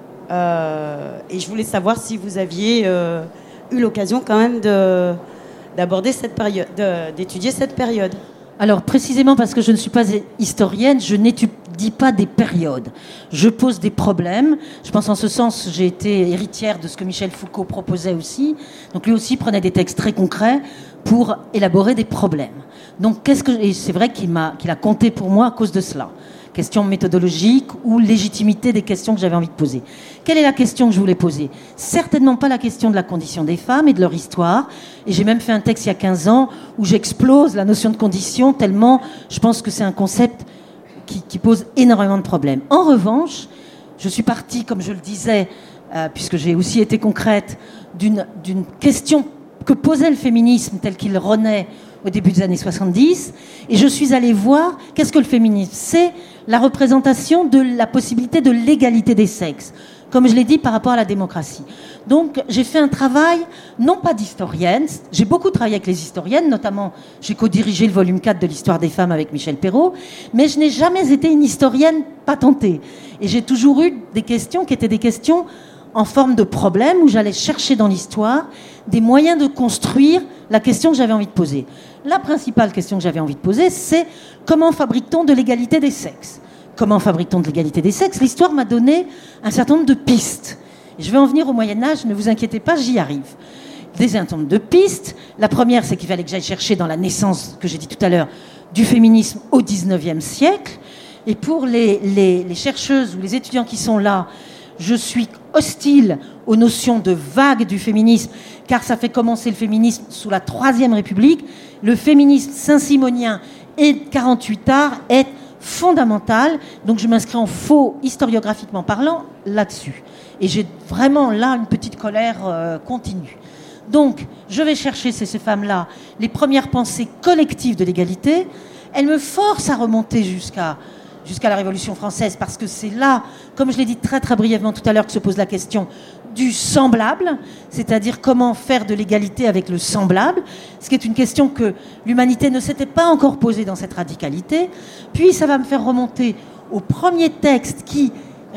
Euh, et je voulais savoir si vous aviez euh, eu l'occasion quand même de d'aborder cette période, de, d'étudier cette période. Alors, précisément parce que je ne suis pas historienne, je n'étudie pas des périodes. Je pose des problèmes. Je pense en ce sens, j'ai été héritière de ce que Michel Foucault proposait aussi. Donc, lui aussi prenait des textes très concrets pour élaborer des problèmes. Donc, qu'est-ce que... Et c'est vrai qu'il m'a, qu'il a compté pour moi à cause de cela. Question méthodologique ou légitimité des questions que j'avais envie de poser. Quelle est la question que je voulais poser? Certainement pas la question de la condition des femmes et de leur histoire. Et j'ai même fait un texte il y a quinze ans où j'explose la notion de condition tellement je pense que c'est un concept qui, qui pose énormément de problèmes. En revanche, je suis partie, comme je le disais, euh, puisque j'ai aussi été concrète, d'une, d'une question que posait le féminisme tel qu'il renaît au début des années soixante-dix, et je suis allée voir qu'est-ce que le féminisme. C'est la représentation de la possibilité de l'égalité des sexes, comme je l'ai dit, par rapport à la démocratie. Donc, j'ai fait un travail, non pas d'historienne, j'ai beaucoup travaillé avec les historiennes, notamment, j'ai co-dirigé le volume quatre de l'histoire des femmes avec Michel Perrault, mais je n'ai jamais été une historienne patentée. Et j'ai toujours eu des questions qui étaient des questions en forme de problème, où j'allais chercher dans l'histoire des moyens de construire la question que j'avais envie de poser. La principale question que j'avais envie de poser, c'est comment fabrique-t-on de l'égalité des sexes? Comment fabrique-t-on de l'égalité des sexes? L'histoire m'a donné un certain nombre de pistes. Et je vais en venir au Moyen-Âge, ne vous inquiétez pas, j'y arrive. Des certain nombre de pistes. La première, c'est qu'il fallait que j'aille chercher dans la naissance, que j'ai dit tout à l'heure, du féminisme au dix-neuvième siècle. Et pour les, les, les chercheuses ou les étudiants qui sont là, je suis hostile aux notions de vague du féminisme, car ça fait commencer le féminisme sous la Troisième République. Le féminisme saint-simonien et quarante-huit art est fondamental. Donc je m'inscris en faux, historiographiquement parlant, là-dessus. Et j'ai vraiment là une petite colère euh, continue. Donc je vais chercher ces, ces femmes-là, les premières pensées collectives de l'égalité. Elles me forcent à remonter jusqu'à... jusqu'à la Révolution française, parce que c'est là, comme je l'ai dit très très brièvement tout à l'heure, que se pose la question du semblable, c'est-à-dire comment faire de l'égalité avec le semblable, ce qui est une question que l'humanité ne s'était pas encore posée dans cette radicalité. Puis ça va me faire remonter au premier texte qui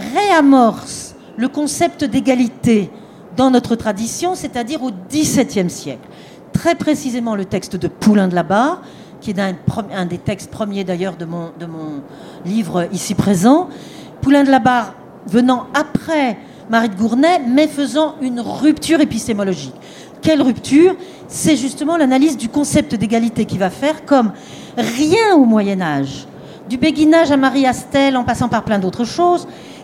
réamorce le concept d'égalité dans notre tradition, c'est-à-dire au dix-septième siècle. Très précisément le texte de Poulain de la Barre, qui est un, un des textes premiers d'ailleurs de mon, de mon livre ici présent. Poulain de la Barre venant après Marie de Gournay, mais faisant une rupture épistémologique. Quelle rupture? C'est justement l'analyse du concept d'égalité qui va faire comme rien au Moyen-Âge, du béguinage à Marie Astel en passant par plein d'autres choses,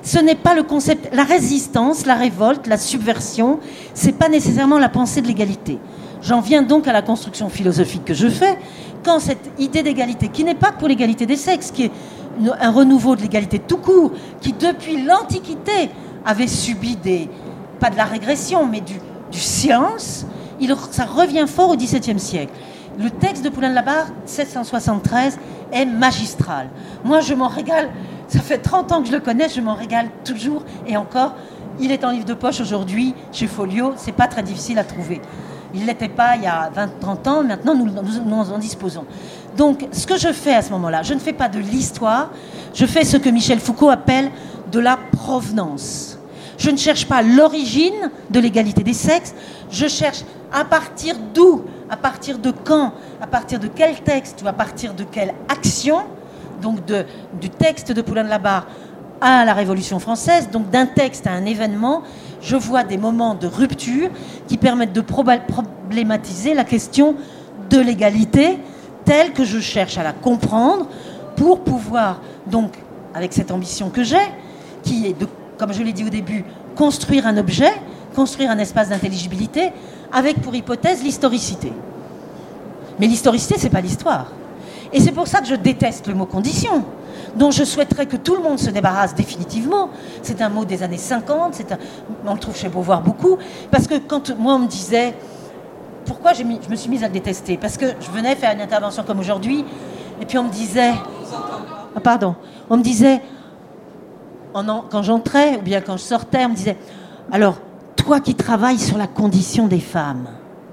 Ce n'est pas le concept, la résistance, la révolte, la subversion, c'est pas nécessairement la pensée de l'égalité. J'en viens donc à la construction philosophique que je fais, quand cette idée d'égalité, qui n'est pas pour l'égalité des sexes, qui est un renouveau de l'égalité tout court, qui depuis l'Antiquité avait subi des, pas de la régression, mais du, du silence, il, ça revient fort au dix-septième siècle. Le texte de Poulain de la Barre, sept cent soixante-treize, est magistral. Moi, je m'en régale, ça fait trente ans que je le connais, je m'en régale toujours, et encore, il est en livre de poche aujourd'hui, chez Folio, c'est pas très difficile à trouver. Il ne l'était pas il y a vingt trente ans, maintenant nous, nous, nous en disposons. Donc, ce que je fais à ce moment-là, je ne fais pas de l'histoire, je fais ce que Michel Foucault appelle de la provenance. Je ne cherche pas l'origine de l'égalité des sexes, je cherche à partir d'où, à partir de quand, à partir de quel texte ou à partir de quelle action, donc de, du texte de Poulain de la Barre à la Révolution française, donc d'un texte à un événement, je vois des moments de rupture qui permettent de problématiser la question de l'égalité telle que je cherche à la comprendre pour pouvoir, donc, avec cette ambition que j'ai, qui est de, comme je l'ai dit au début, construire un objet, construire un espace d'intelligibilité, avec pour hypothèse l'historicité. Mais l'historicité, c'est pas l'histoire. Et c'est pour ça que je déteste le mot condition, dont je souhaiterais que tout le monde se débarrasse définitivement. C'est un mot des années cinquante, c'est un, on le trouve chez Beauvoir beaucoup, parce que quand moi on me disait, pourquoi j'ai mis, je me suis mise à le détester, parce que je venais faire une intervention comme aujourd'hui, et puis on me disait, ah pardon, on me disait, en, quand j'entrais, ou bien quand je sortais, on me disait, alors, toi qui travailles sur la condition des femmes,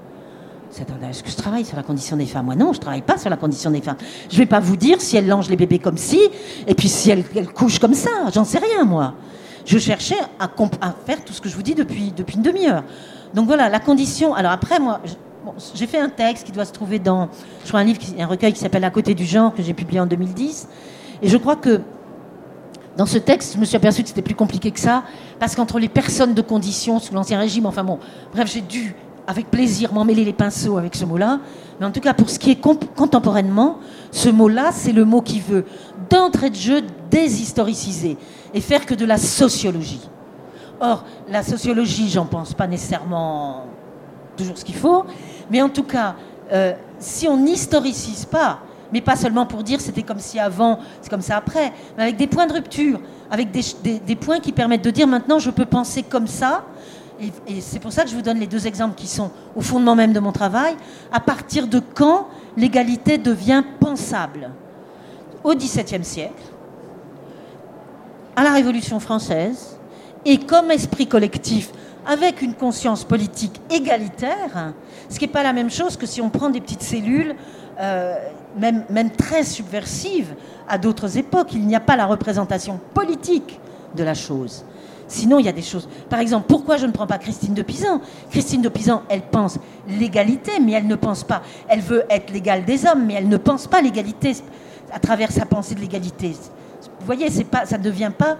est-ce que je travaille sur la condition des femmes? Moi, non, je ne travaille pas sur la condition des femmes. Je ne vais pas vous dire si elles langent les bébés comme ci, et puis si elles, elles couchent comme ça. J'en sais rien, moi. Je cherchais à, comp- à faire tout ce que je vous dis depuis, depuis une demi-heure. Donc voilà, la condition... Alors après, moi, je, bon, j'ai fait un texte qui doit se trouver dans... Je crois un livre, qui, un recueil qui s'appelle « À côté du genre », que j'ai publié en deux mille dix. Et je crois que dans ce texte, je me suis aperçue que c'était plus compliqué que ça, parce qu'entre les personnes de condition sous l'Ancien Régime, enfin bon, bref, j'ai dû... avec plaisir, m'emmêler les pinceaux avec ce mot-là. Mais en tout cas, pour ce qui est comp- contemporainement, ce mot-là, c'est le mot qui veut, d'entrée de jeu, déshistoriciser et faire que de la sociologie. Or, la sociologie, j'en pense pas nécessairement toujours ce qu'il faut, mais en tout cas, euh, si on n'historicise pas, mais pas seulement pour dire c'était comme si avant, c'est comme ça après, mais avec des points de rupture, avec des, des, des points qui permettent de dire maintenant je peux penser comme ça. Et, et c'est pour ça que je vous donne les deux exemples qui sont au fondement même de mon travail. À partir de quand l'égalité devient pensable? Au dix-septième siècle, à la Révolution française, et comme esprit collectif, avec une conscience politique égalitaire, ce qui n'est pas la même chose que si on prend des petites cellules, euh, même, même très subversives, à d'autres époques. Il n'y a pas la représentation politique de la chose. Sinon, il y a des choses... Par exemple, pourquoi je ne prends pas Christine de Pisan? Christine de Pisan, elle pense l'égalité, mais elle ne pense pas... Elle veut être l'égale des hommes, mais elle ne pense pas l'égalité à travers sa pensée de l'égalité. Vous voyez, c'est pas, ça ne devient pas...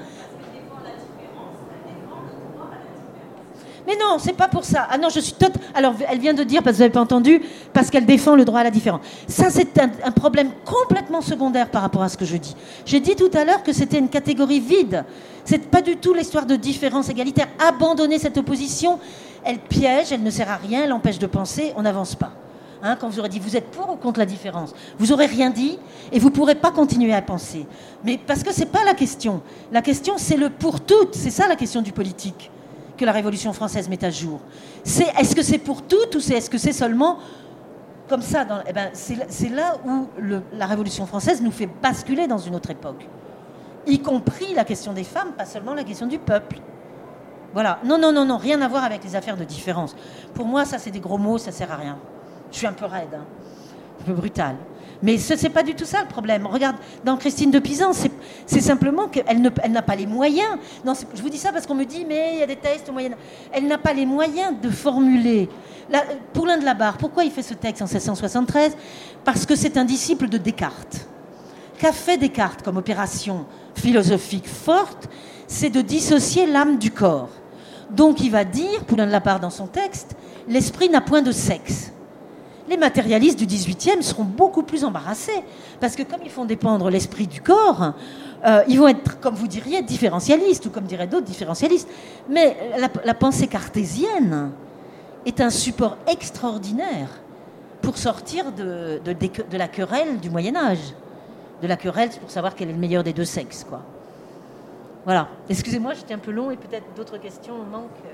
Mais non, c'est pas pour ça. Ah non, je suis tot... Alors, elle vient de dire, parce que vous n'avez pas entendu, parce qu'elle défend le droit à la différence. Ça, c'est un, un problème complètement secondaire par rapport à ce que je dis. J'ai dit tout à l'heure que c'était une catégorie vide. C'est pas du tout l'histoire de différence égalitaire. Abandonner cette opposition, elle piège, elle ne sert à rien, elle empêche de penser, on n'avance pas. Hein, quand vous aurez dit, vous êtes pour ou contre la différence? Vous aurez rien dit et vous ne pourrez pas continuer à penser. Mais parce que c'est pas la question. La question, c'est le pour toutes. C'est ça la question du politique que la Révolution française met à jour. C'est, est-ce que c'est pour toutes ou c'est, est-ce que c'est seulement comme ça dans, eh ben, c'est, c'est là où le, la Révolution française nous fait basculer dans une autre époque. Y compris la question des femmes, pas seulement la question du peuple. Voilà. Non, non, non, non, rien à voir avec les affaires de différence. Pour moi, ça, c'est des gros mots, ça sert à rien. Je suis un peu raide, hein, un peu brutale. Mais ce n'est pas du tout ça le problème. Regarde, dans Christine de Pisan, c'est, c'est simplement qu'elle ne, elle n'a pas les moyens. Non, je vous dis ça parce qu'on me dit, mais il y a des tests au Moyen-Âge. Elle n'a pas les moyens de formuler. La, Poulain de la Barre, pourquoi il fait ce texte en sept cent soixante-treize? Parce que c'est un disciple de Descartes. Qu'a fait Descartes comme opération philosophique forte? C'est de dissocier l'âme du corps. Donc il va dire, Poulain de la Barre dans son texte, l'esprit n'a point de sexe. Les matérialistes du dix-huitième seront beaucoup plus embarrassés, parce que comme ils font dépendre l'esprit du corps, euh, ils vont être, comme vous diriez, différentialistes, ou comme diraient d'autres, différentialistes. Mais la, la pensée cartésienne est un support extraordinaire pour sortir de, de, de, de la querelle du Moyen-Âge. De la querelle, c'est pour savoir quel est le meilleur des deux sexes, quoi. Voilà. Excusez-moi, j'étais un peu long, et peut-être d'autres questions manquent.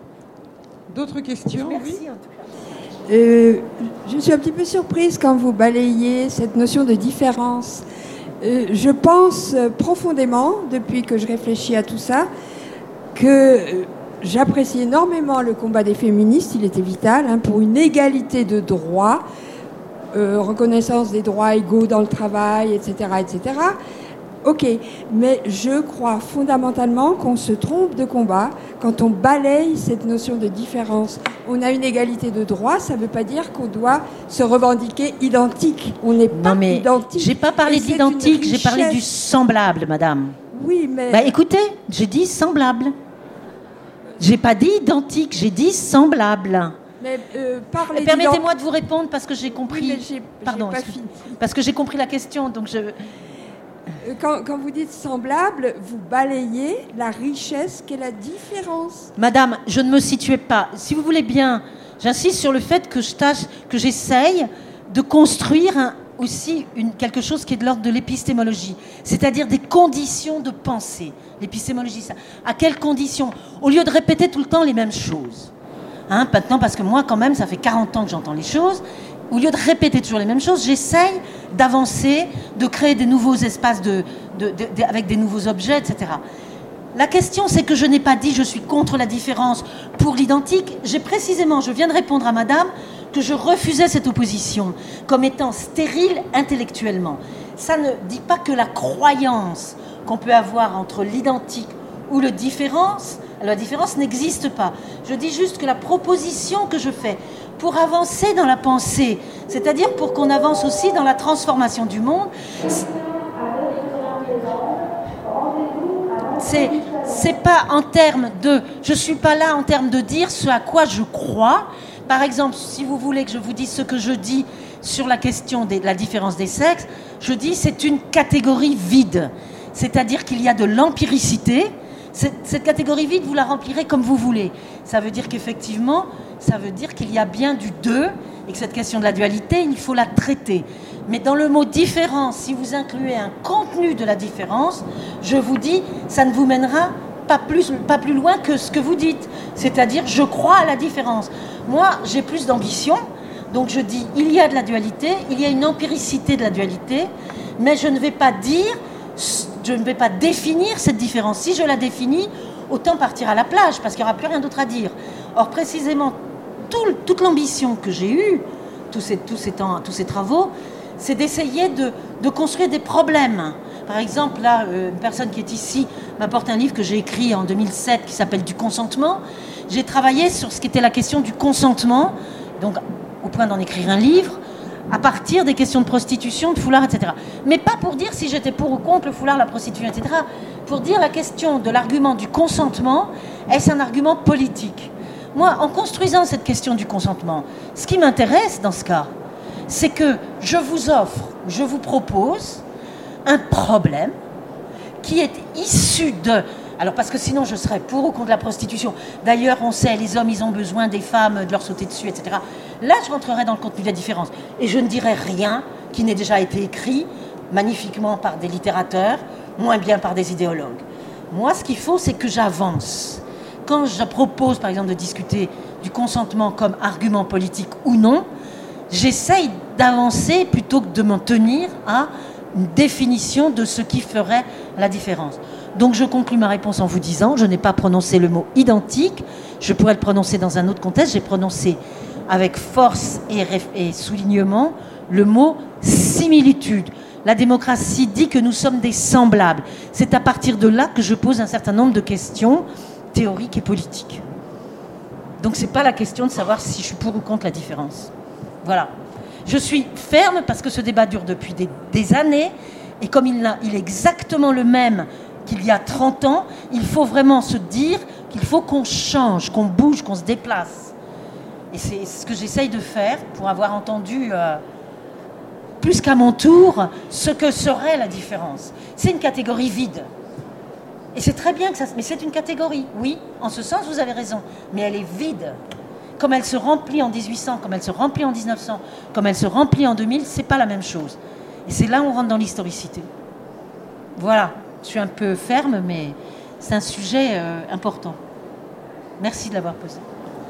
D'autres questions? Merci, oui. en tout cas. Euh, je suis un petit peu surprise quand vous balayez cette notion de différence. Euh, je pense profondément, depuis que je réfléchis à tout ça, que euh, j'apprécie énormément le combat des féministes, il était vital, hein, pour une égalité de droits, euh, reconnaissance des droits égaux dans le travail, et cetera, et cetera. Ok, mais je crois fondamentalement qu'on se trompe de combat quand on balaye cette notion de différence. On a une égalité de droits, ça ne veut pas dire qu'on doit se revendiquer identique. On n'est pas Non, mais identique. j'ai pas parlé Et de c'est l'identique, une j'ai parlé du richesse. semblable, madame. Oui, mais... Bah écoutez, j'ai dit semblable. J'ai pas dit identique, j'ai dit semblable. mais euh, parler Permettez-moi de vous répondre parce que j'ai compris. Oui, mais j'ai- Pardon, j'ai pas excusez- fini. parce que j'ai compris la question, donc je. Quand, quand vous dites semblable, vous balayez la richesse qu'est la différence. Madame, je ne me situais pas. Si vous voulez bien, j'insiste sur le fait que je tâche, que j'essaye de construire un- aussi une, quelque chose qui est de l'ordre de l'épistémologie, c'est-à-dire des conditions de pensée. L'épistémologie, ça. À quelles conditions? Au lieu de répéter tout le temps les mêmes choses. Hein, maintenant, parce que moi, quand même, ça fait quarante ans que j'entends les choses. Au lieu de répéter toujours les mêmes choses, j'essaye d'avancer, de créer des nouveaux espaces de, de, de, de, avec des nouveaux objets, et cetera. La question, c'est que je n'ai pas dit je suis contre la différence pour l'identique. J'ai précisément, je viens de répondre à madame, que je refusais cette opposition comme étant stérile intellectuellement. Ça ne dit pas que la croyance qu'on peut avoir entre l'identique ou le différence, la différence n'existe pas. Je dis juste que la proposition que je fais pour avancer dans la pensée, c'est-à-dire pour qu'on avance aussi dans la transformation du monde, c'est, c'est pas en termes de... Je suis pas là en termes de dire ce à quoi je crois. Par exemple, si vous voulez que je vous dise ce que je dis sur la question de la différence des sexes, je dis c'est une catégorie vide. C'est-à-dire qu'il y a de l'empiricité. Cette, cette catégorie vide, vous la remplirez comme vous voulez. Ça veut dire qu'effectivement, ça veut dire qu'il y a bien du deux et que cette question de la dualité, il faut la traiter. Mais dans le mot différence, si vous incluez un contenu de la différence, je vous dis, ça ne vous mènera pas plus, pas plus loin que ce que vous dites. C'est-à-dire, je crois à la différence. Moi, j'ai plus d'ambition, donc je dis, il y a de la dualité, il y a une empiricité de la dualité, mais je ne vais pas dire... Je ne vais pas définir cette différence. Si je la définis, autant partir à la plage, parce qu'il n'y aura plus rien d'autre à dire. Or, précisément, tout, toute l'ambition que j'ai eue, tous ces, tous ces, temps, tous ces travaux, c'est d'essayer de, de construire des problèmes. Par exemple, là, une personne qui est ici m'apporte un livre que j'ai écrit en deux mille sept qui s'appelle « Du consentement ». J'ai travaillé sur ce qu'était la question du consentement, donc au point d'en écrire un livre, à partir des questions de prostitution, de foulard, et cetera. Mais pas pour dire si j'étais pour ou contre le foulard, la prostitution, et cetera. Pour dire la question de l'argument du consentement, est-ce un argument politique? Moi, en construisant cette question du consentement, ce qui m'intéresse dans ce cas, c'est que je vous offre, je vous propose un problème qui est issu de... Alors, parce que sinon, je serais pour ou contre la prostitution. D'ailleurs, on sait, les hommes, ils ont besoin des femmes, de leur sauter dessus, et cetera. Là, je rentrerai dans le contenu de la différence. Et je ne dirai rien qui n'ait déjà été écrit magnifiquement par des littérateurs, moins bien par des idéologues. Moi, ce qu'il faut, c'est que j'avance. Quand je propose, par exemple, de discuter du consentement comme argument politique ou non, j'essaye d'avancer plutôt que de m'en tenir à une définition de ce qui ferait la différence. Donc je conclus ma réponse en vous disant, je n'ai pas prononcé le mot identique, je pourrais le prononcer dans un autre contexte, j'ai prononcé avec force et, réf- et soulignement le mot similitude. La démocratie dit que nous sommes des semblables. C'est à partir de là que je pose un certain nombre de questions théoriques et politiques. Donc c'est pas la question de savoir si je suis pour ou contre la différence. Voilà. Je suis ferme parce que ce débat dure depuis des, des années et comme il, a, il est exactement le même qu'il y a trente ans, il faut vraiment se dire qu'il faut qu'on change, qu'on bouge, qu'on se déplace. Et c'est ce que j'essaye de faire pour avoir entendu, euh, plus qu'à mon tour, ce que serait la différence. C'est une catégorie vide. Et c'est très bien que ça... Mais c'est une catégorie, oui, en ce sens, vous avez raison. Mais elle est vide. Comme elle se remplit en dix-huit cents, comme elle se remplit en dix-neuf cents, comme elle se remplit en deux mille, c'est pas la même chose. Et c'est là où on rentre dans l'historicité. Voilà, je suis un peu ferme, mais c'est un sujet euh, important. Merci de l'avoir posé.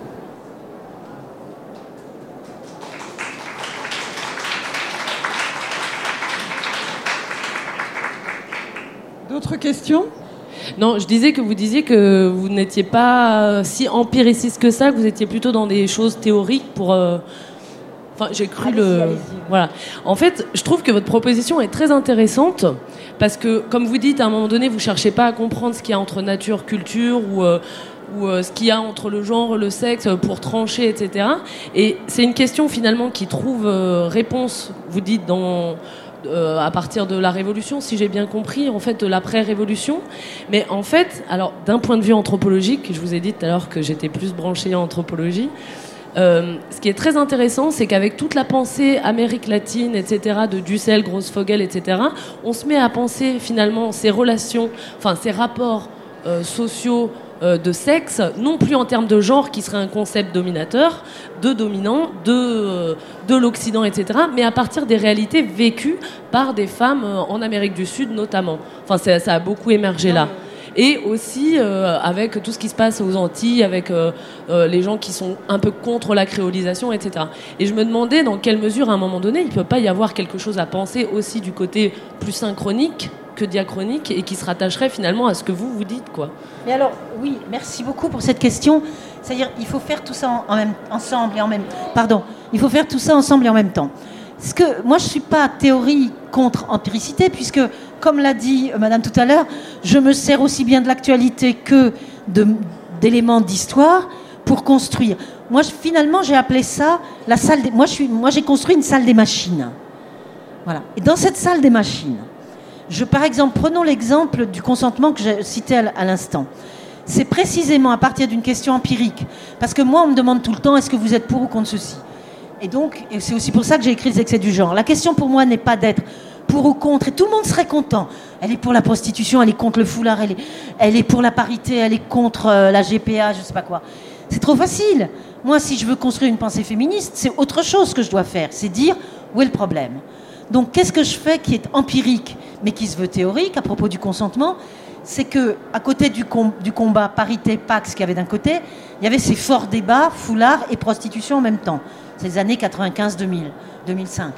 D'autres questions ? Non, je disais que vous disiez que vous n'étiez pas si empiriciste que ça, que vous étiez plutôt dans des choses théoriques pour... Euh... Enfin, j'ai cru allez-y, le... allez-y. Voilà. En fait, je trouve que votre proposition est très intéressante parce que, comme vous dites, à un moment donné, vous cherchez pas à comprendre ce qu'il y a entre nature, culture ou... Euh... ou euh, ce qu'il y a entre le genre, le sexe, pour trancher, et cetera. Et c'est une question finalement qui trouve euh, réponse, vous dites, dans, euh, à partir de la Révolution, si j'ai bien compris, en fait, de l'après-Révolution. Mais en fait, alors d'un point de vue anthropologique, je vous ai dit tout à l'heure que j'étais plus branchée en anthropologie, euh, ce qui est très intéressant, c'est qu'avec toute la pensée Amérique latine, et cetera, de Dussel, Grossfogel, et cetera, on se met à penser finalement ces relations, enfin ces rapports euh, sociaux, de sexe, non plus en termes de genre qui serait un concept dominateur, de dominant, de, de l'Occident, et cetera, mais à partir des réalités vécues par des femmes en Amérique du Sud notamment. Enfin, ça, ça a beaucoup émergé là. Et aussi euh, avec tout ce qui se passe aux Antilles, avec euh, euh, les gens qui sont un peu contre la créolisation, et cetera. Et je me demandais dans quelle mesure, à un moment donné, il ne peut pas y avoir quelque chose à penser aussi du côté plus synchronique que diachronique et qui se rattacherait finalement à ce que vous vous dites, quoi. Mais alors, oui, merci beaucoup pour cette question. C'est-à-dire, il faut faire tout ça en, en même, ensemble et en même... Pardon, il faut faire tout ça ensemble et en même temps. Parce que moi, je ne suis pas théorie contre empiricité, puisque, comme l'a dit euh, Madame tout à l'heure, je me sers aussi bien de l'actualité que de, d'éléments d'histoire pour construire. Moi, je, finalement, j'ai appelé ça la salle des... Moi, je suis, moi, j'ai construit une salle des machines. Voilà. Et dans cette salle des machines, Je, par exemple, prenons l'exemple du consentement que j'ai cité à, à l'instant. C'est précisément à partir d'une question empirique. Parce que moi, on me demande tout le temps, est-ce que vous êtes pour ou contre ceci ? Et donc, et c'est aussi pour ça que j'ai écrit Les excès du genre. La question pour moi n'est pas d'être pour ou contre, et tout le monde serait content. Elle est pour la prostitution, elle est contre le foulard, elle est, elle est pour la parité, elle est contre euh, la G P A, je ne sais pas quoi. C'est trop facile. Moi, si je veux construire une pensée féministe, c'est autre chose que je dois faire. C'est dire, où est le problème ? Donc, qu'est-ce que je fais qui est empirique, mais qui se veut théorique à propos du consentement ? C'est que, à côté du, com- du combat parité, Pax qu'il y avait d'un côté, il y avait ces forts débats, foulard et prostitution en même temps. C'est les années quatre-vingt-quinze deux mille, deux mille cinq.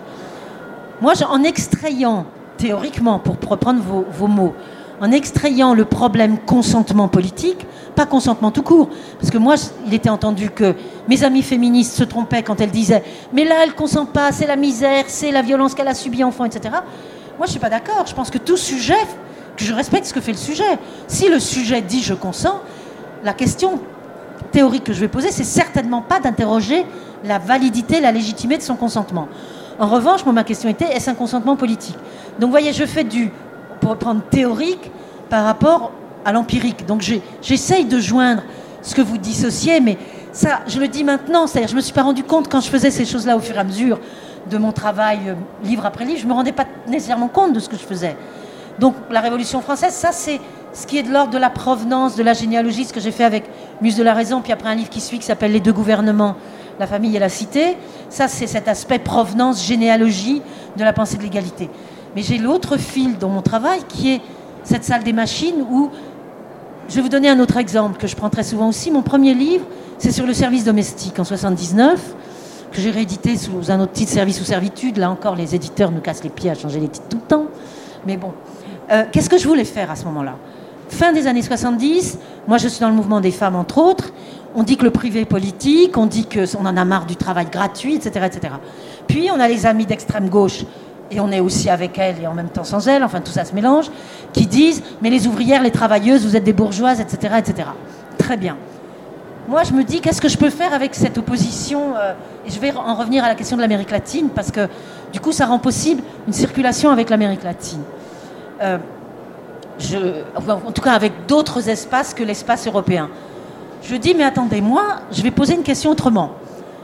Moi, en extrayant, théoriquement, pour reprendre vos, vos mots, en extrayant le problème consentement politique, pas consentement tout court, parce que moi, il était entendu que mes amies féministes se trompaient quand elles disaient « mais là, elle ne consent pas, c'est la misère, c'est la violence qu'elle a subie enfant, et cetera » Moi, je ne suis pas d'accord. Je pense que tout sujet, que je respecte ce que fait le sujet. Si le sujet dit « je consens », la question théorique que je vais poser, c'est certainement pas d'interroger la validité, la légitimité de son consentement. En revanche, moi, ma question était, est-ce un consentement politique ? Donc, vous voyez, je fais du, pour reprendre, théorique par rapport à l'empirique. Donc, j'ai, j'essaye de joindre ce que vous dissociez, mais ça, je le dis maintenant, c'est-à-dire, je ne me suis pas rendu compte quand je faisais ces choses-là au fur et à mesure de mon travail, euh, livre après livre, je ne me rendais pas nécessairement compte de ce que je faisais. Donc, la Révolution française, ça, c'est ce qui est de l'ordre de la provenance, de la généalogie, ce que j'ai fait avec Muse de la Raison, puis après un livre qui suit qui s'appelle Les deux gouvernements, la famille et la cité. Ça, c'est cet aspect provenance, généalogie de la pensée de l'égalité. Mais j'ai l'autre fil dans mon travail qui est cette salle des machines où, je vais vous donner un autre exemple que je prends très souvent aussi. Mon premier livre, c'est sur le service domestique en soixante-dix-neuf, que j'ai réédité sous un autre titre, Service ou servitude. Là encore, les éditeurs nous cassent les pieds à changer les titres tout le temps. Mais bon, euh, qu'est-ce que je voulais faire à ce moment-là ? Fin des années soixante-dix, moi je suis dans le mouvement des femmes, entre autres. On dit que le privé est politique, on dit qu'on en a marre du travail gratuit, et cetera, et cetera. Puis on a les amis d'extrême gauche, et on est aussi avec elles et en même temps sans elles, enfin tout ça se mélange, qui disent « mais les ouvrières, les travailleuses, vous êtes des bourgeoises, et cetera, et cetera » Très bien. Moi je me dis, qu'est-ce que je peux faire avec cette opposition euh, et je vais en revenir à la question de l'Amérique latine, parce que du coup ça rend possible une circulation avec l'Amérique latine. Euh, je, en tout cas avec d'autres espaces que l'espace européen. Je dis, mais attendez, moi, je vais poser une question autrement.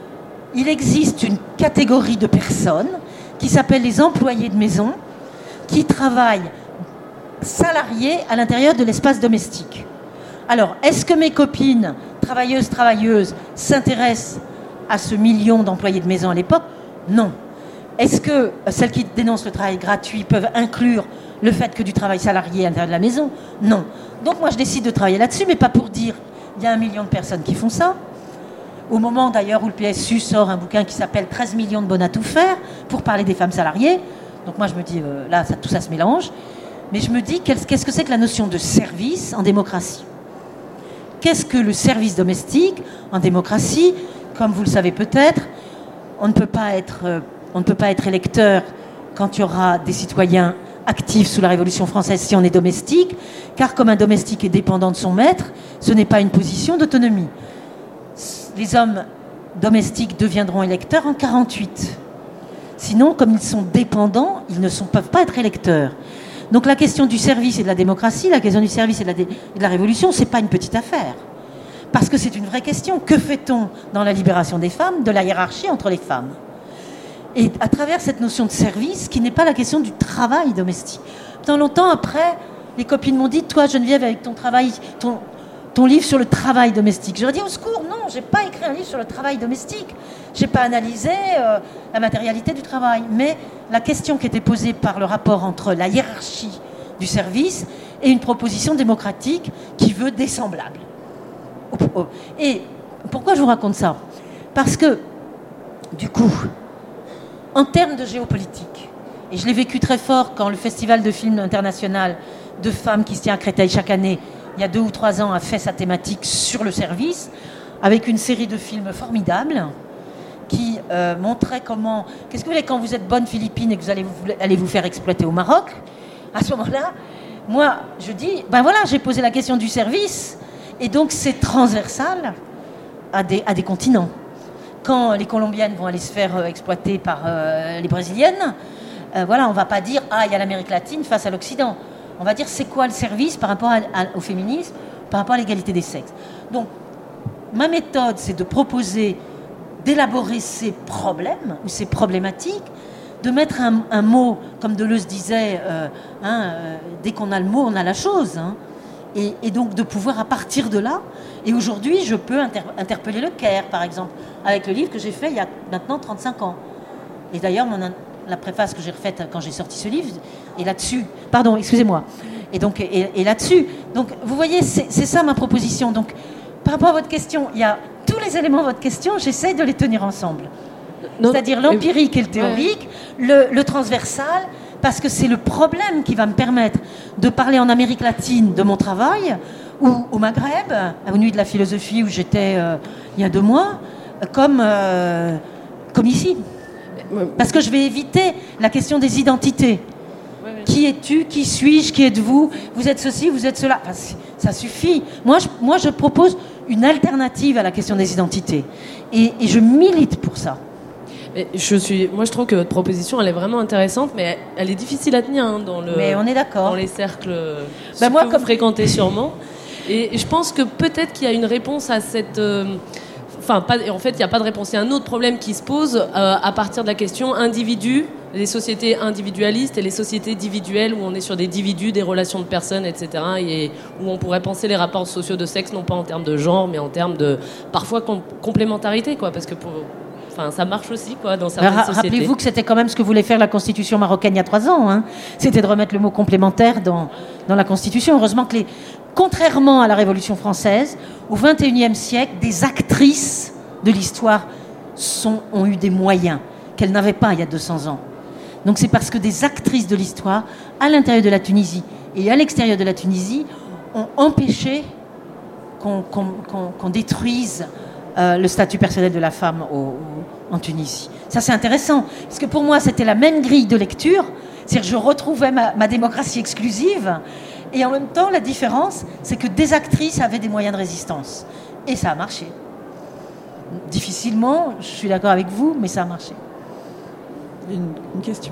il existe une catégorie de personnes qui s'appellent les employés de maison, qui travaillent salariés à l'intérieur de l'espace domestique. Alors, est-ce que mes copines, travailleuses, travailleuses, s'intéressent à ce million d'employés de maison à l'époque? Non. Est-ce que celles qui dénoncent le travail gratuit peuvent inclure le fait que du travail salarié à l'intérieur de la maison? Non. Donc moi, je décide de travailler là-dessus, mais pas pour dire il y a un million de personnes qui font ça. Au moment d'ailleurs où le P S U sort un bouquin qui s'appelle treize millions de bonnes à tout faire pour parler des femmes salariées. Donc moi, je me dis, euh, là, ça, tout ça se mélange. Mais je me dis, qu'est-ce que c'est que la notion de service en démocratie? Qu'est-ce que le service domestique en démocratie? Comme vous le savez peut-être, on ne peut pas être, euh, on ne peut pas être électeur quand il y aura des citoyens actifs sous la Révolution française si on est domestique, car comme un domestique est dépendant de son maître, ce n'est pas une position d'autonomie. Les hommes domestiques deviendront électeurs en quarante-huit. Sinon, comme ils sont dépendants, ils ne sont, peuvent pas être électeurs. Donc la question du service et de la démocratie, la question du service et de la, dé, et de la révolution, ce n'est pas une petite affaire. Parce que c'est une vraie question. Que fait-on dans la libération des femmes, de la hiérarchie entre les femmes? Et à travers cette notion de service, qui n'est pas la question du travail domestique. Tant longtemps après, les copines m'ont dit, toi Geneviève, avec ton travail, ton, ton livre sur le travail domestique. Je leur ai dit, au secours, non, je n'ai pas écrit un livre sur le travail domestique. Je n'ai pas analysé euh, la matérialité du travail. Mais la question qui était posée par le rapport entre la hiérarchie du service et une proposition démocratique qui veut des semblables. Et pourquoi je vous raconte ça? Parce que, du coup, en termes de géopolitique, et je l'ai vécu très fort quand le Festival de films international de femmes qui se tient à Créteil chaque année, il y a deux ou trois ans, a fait sa thématique sur le service, avec une série de films formidables qui euh, montraient comment... Qu'est-ce que vous voulez quand vous êtes bonne Philippine et que vous allez vous, allez vous faire exploiter au Maroc? À ce moment-là, moi, je dis, ben voilà, j'ai posé la question du service, et donc c'est transversal à des, à des continents. Quand les Colombiennes vont aller se faire euh, exploiter par euh, les Brésiliennes, euh, voilà, on ne va pas dire « Ah, il y a l'Amérique latine face à l'Occident ». On va dire « C'est quoi le service par rapport à, à, au féminisme, par rapport à l'égalité des sexes ». Donc, ma méthode, c'est de proposer, d'élaborer ces problèmes ou ces problématiques, de mettre un, un mot, comme Deleuze disait, euh, hein, euh, dès qu'on a le mot, on a la chose. Hein, et, et donc de pouvoir, à partir de là, et aujourd'hui, je peux inter- interpeller le Caire, par exemple, avec le livre que j'ai fait il y a maintenant trente-cinq ans. Et d'ailleurs, mon, la préface que j'ai refaite quand j'ai sorti ce livre est là-dessus. Pardon, excusez-moi. Et donc, et, et là-dessus. Donc, vous voyez, c'est, c'est ça ma proposition. Donc, par rapport à votre question, il y a tous les éléments de votre question, j'essaye de les tenir ensemble. Non, c'est-à-dire l'empirique et le théorique, ouais. le, le transversal, parce que c'est le problème qui va me permettre de parler en Amérique latine de mon travail, ou au Maghreb, aux Nuits de la philosophie où j'étais euh, il y a deux mois, comme, euh, comme ici. Parce que je vais éviter la question des identités. Ouais, ouais. Qui es-tu? Qui suis-je? Qui êtes-vous? Vous êtes ceci, vous êtes cela. Enfin, ça suffit. Moi je, moi, je propose une alternative à la question des identités. Et, et je milite pour ça. Mais je suis, moi, je trouve que votre proposition, elle est vraiment intéressante, mais elle est difficile à tenir hein, dans, le, mais on est d'accord. dans les cercles ben moi, que comme... vous fréquentez sûrement. Et je pense que peut-être qu'il y a une réponse à cette... Euh, Enfin, pas, en fait, il n'y a pas de réponse. Il y a un autre problème qui se pose euh, à partir de la question individu, les sociétés individualistes et les sociétés individuelles où on est sur des individus, des relations de personnes, et cetera. Et où on pourrait penser les rapports sociaux de sexe, non pas en termes de genre, mais en termes de, parfois, com- complémentarité, quoi. Parce que pour... Enfin, ça marche aussi, quoi, dans certaines ra- sociétés. Rappelez-vous que c'était quand même ce que voulait faire la Constitution marocaine il y a trois ans. Hein. C'était de remettre le mot complémentaire dans, dans la Constitution. Heureusement que les... Contrairement à la Révolution française, au vingt et unième siècle, des actrices de l'histoire sont, ont eu des moyens qu'elles n'avaient pas il y a deux cents ans. Donc c'est parce que des actrices de l'histoire, à l'intérieur de la Tunisie et à l'extérieur de la Tunisie, ont empêché qu'on, qu'on, qu'on, qu'on détruise euh, le statut personnel de la femme au, au, en Tunisie. Ça c'est intéressant, parce que pour moi c'était la même grille de lecture, c'est-à-dire que je retrouvais ma, ma démocratie exclusive. Et en même temps, la différence, c'est que des actrices avaient des moyens de résistance. Et ça a marché. Difficilement, je suis d'accord avec vous, mais ça a marché. Une, une question.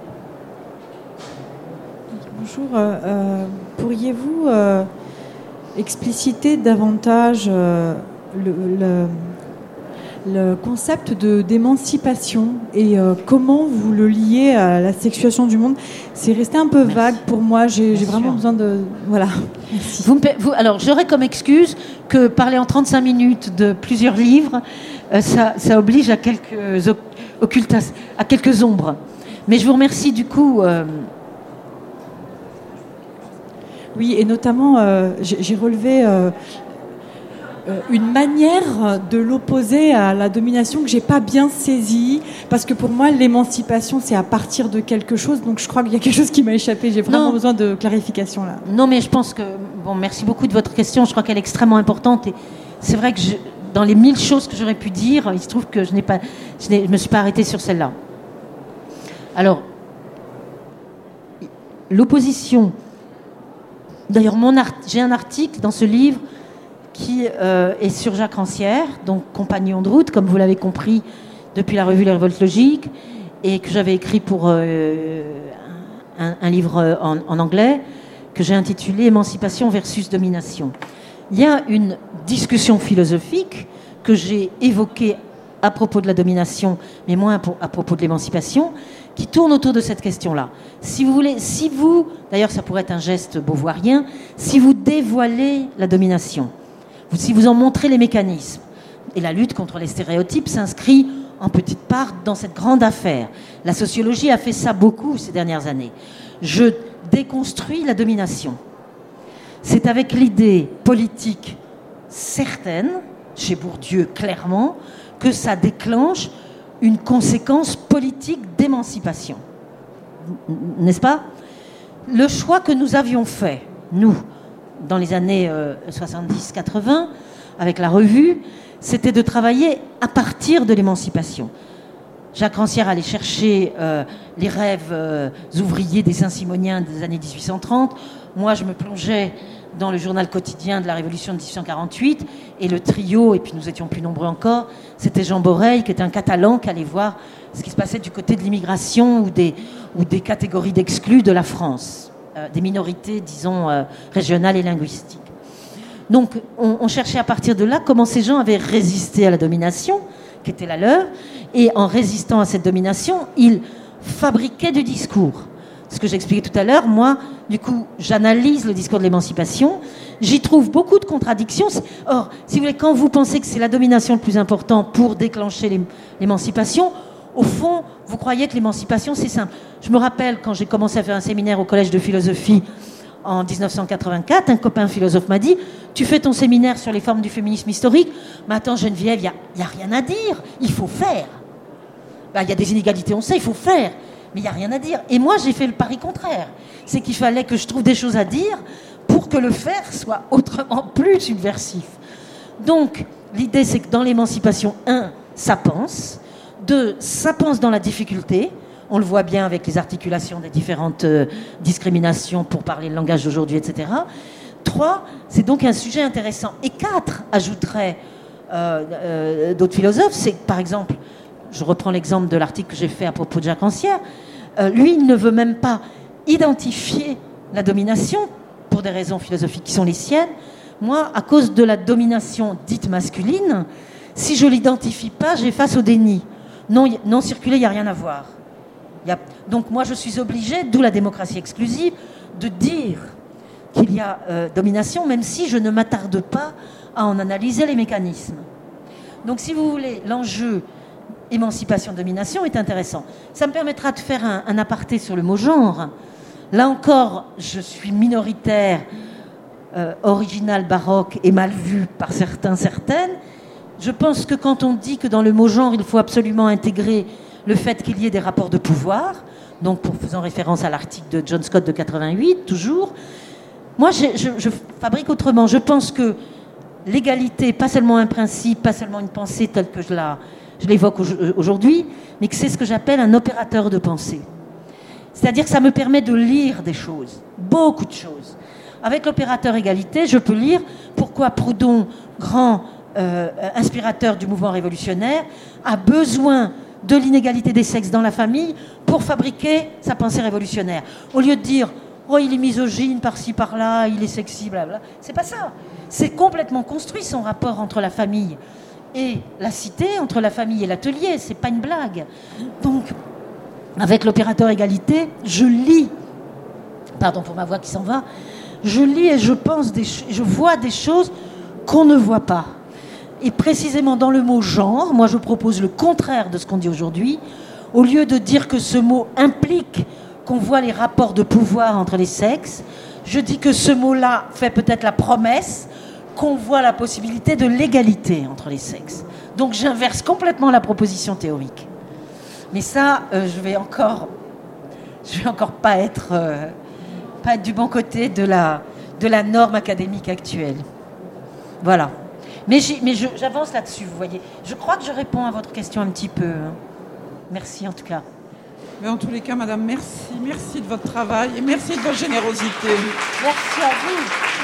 Bonjour. Euh, euh, pourriez-vous euh, expliciter davantage euh, le, le, le concept de, d'émancipation et euh, comment vous le liez à la situation du monde. C'est resté un peu Merci. vague pour moi. J'ai, j'ai Bien vraiment sûr. besoin de... Voilà. Merci. Vous me pa- vous- alors, j'aurais comme excuse que parler en trente-cinq minutes de plusieurs livres, euh, ça, ça oblige à quelques oc- occultas- à quelques ombres. Mais je vous remercie du coup. euh, Oui, et notamment, euh, j'ai, j'ai relevé euh, euh, une manière de l'opposer à la domination que j'ai pas bien saisie, parce que pour moi, l'émancipation, c'est à partir de quelque chose. Donc, je crois qu'il y a quelque chose qui m'a échappé. J'ai vraiment Non. besoin de clarification là. Non, mais je pense que. Bon, merci beaucoup de votre question. Je crois qu'elle est extrêmement importante. Et c'est vrai que je- dans les mille choses que j'aurais pu dire, il se trouve que je n'ai pas, je ne me suis pas arrêtée sur celle-là. Alors, l'opposition. D'ailleurs, mon art- j'ai un article dans ce livre qui euh, est sur Jacques Rancière, donc compagnon de route, comme vous l'avez compris depuis la revue Les Révoltes Logiques, et que j'avais écrit pour euh, un, un livre en, en anglais que j'ai intitulé Émancipation versus domination. Il y a une discussion philosophique que j'ai évoquée à propos de la domination, mais moins pour- à propos de l'émancipation, qui tourne autour de cette question-là. Si vous voulez, si vous, d'ailleurs ça pourrait être un geste beauvoirien, si vous dévoilez la domination, vous- si vous en montrez les mécanismes, et la lutte contre les stéréotypes s'inscrit en petite part dans cette grande affaire. La sociologie a fait ça beaucoup ces dernières années. Je déconstruis la domination. C'est avec l'idée politique certaine, chez Bourdieu clairement, que ça déclenche une conséquence politique d'émancipation. N'est-ce pas ? Le choix que nous avions fait, nous, dans les années euh, soixante-dix quatre-vingts, avec la revue, c'était de travailler à partir de l'émancipation. Jacques Rancière allait chercher euh, les rêves euh, ouvriers des Saint-Simoniens des années dix-huit cent trente. Moi, je me plongeais dans le journal quotidien de la Révolution de dix-huit cent quarante-huit, et le trio, et puis nous étions plus nombreux encore, c'était Jean Borrell, qui était un Catalan, qui allait voir ce qui se passait du côté de l'immigration ou des, ou des catégories d'exclus de la France, euh, des minorités, disons, euh, régionales et linguistiques. Donc, on, on cherchait à partir de là comment ces gens avaient résisté à la domination, qui était la leur, et en résistant à cette domination, ils fabriquaient du discours. Ce que j'expliquais tout à l'heure, moi, du coup, j'analyse le discours de l'émancipation, j'y trouve beaucoup de contradictions. Or, si vous voulez, quand vous pensez que c'est la domination le plus important pour déclencher l'ém- l'émancipation, au fond, vous croyez que l'émancipation, c'est simple. Je me rappelle, quand j'ai commencé à faire un séminaire au collège de philosophie en dix-neuf cent quatre-vingt-quatre, un copain philosophe m'a dit « Tu fais ton séminaire sur les formes du féminisme historique, mais attends, Geneviève, il n'y a, y a rien à dire, il faut faire. Ben, » Il y a des inégalités, on sait, il faut faire. Mais il n'y a rien à dire. Et moi, j'ai fait le pari contraire. C'est qu'il fallait que je trouve des choses à dire pour que le faire soit autrement plus subversif. Donc, l'idée, c'est que dans l'émancipation, un, ça pense. Deux, ça pense dans la difficulté. On le voit bien avec les articulations des différentes euh, discriminations pour parler le langage d'aujourd'hui, et cetera. Trois, c'est donc un sujet intéressant. Et quatre, ajouterait euh, euh, d'autres philosophes, c'est que, par exemple, je reprends l'exemple de l'article que j'ai fait à propos de Jacques Rancière, euh, lui, il ne veut même pas identifier la domination pour des raisons philosophiques qui sont les siennes. Moi, à cause de la domination dite masculine, si je ne l'identifie pas, j'ai face au déni. Non, y- non circuler, il n'y a rien à voir. Il y a... Donc moi, je suis obligée, d'où la démocratie exclusive, de dire qu'il y a euh, domination, même si je ne m'attarde pas à en analyser les mécanismes. Donc si vous voulez, l'enjeu émancipation-domination est intéressant. Ça me permettra de faire un, un aparté sur le mot genre. Là encore, je suis minoritaire, euh, original, baroque et mal vu par certains, certaines. Je pense que quand on dit que dans le mot genre, il faut absolument intégrer le fait qu'il y ait des rapports de pouvoir, donc pour faisant référence à l'article de John Scott de quatre-vingt-huit, toujours, moi je, je, je fabrique autrement. Je pense que l'égalité, pas seulement un principe, pas seulement une pensée telle que je la... je l'évoque aujourd'hui, mais que c'est ce que j'appelle un opérateur de pensée. C'est-à-dire que ça me permet de lire des choses, beaucoup de choses. Avec l'opérateur égalité, je peux lire pourquoi Proudhon, grand euh, inspirateur du mouvement révolutionnaire, a besoin de l'inégalité des sexes dans la famille pour fabriquer sa pensée révolutionnaire. Au lieu de dire « oh, il est misogyne par-ci, par-là, il est sexy, blablabla », c'est pas ça. C'est complètement construit son rapport entre la famille et la cité, entre la famille et l'atelier. C'est pas une blague. Donc, avec l'opérateur égalité, je lis, pardon pour ma voix qui s'en va, je lis et je pense, des, je vois des choses qu'on ne voit pas. Et précisément dans le mot genre, moi je propose le contraire de ce qu'on dit aujourd'hui. Au lieu de dire que ce mot implique qu'on voit les rapports de pouvoir entre les sexes, je dis que ce mot-là fait peut-être la promesse qu'on voit la possibilité de l'égalité entre les sexes. Donc j'inverse complètement la proposition théorique. Mais ça, euh, je vais encore, je vais encore pas être, euh, pas être du bon côté de la, de la norme académique actuelle. Voilà. Mais, mais je, j'avance là-dessus, vous voyez. Je crois que je réponds à votre question un petit peu. Merci en tout cas. Mais en tous les cas, madame, merci. Merci de votre travail et merci de votre générosité. Merci à vous.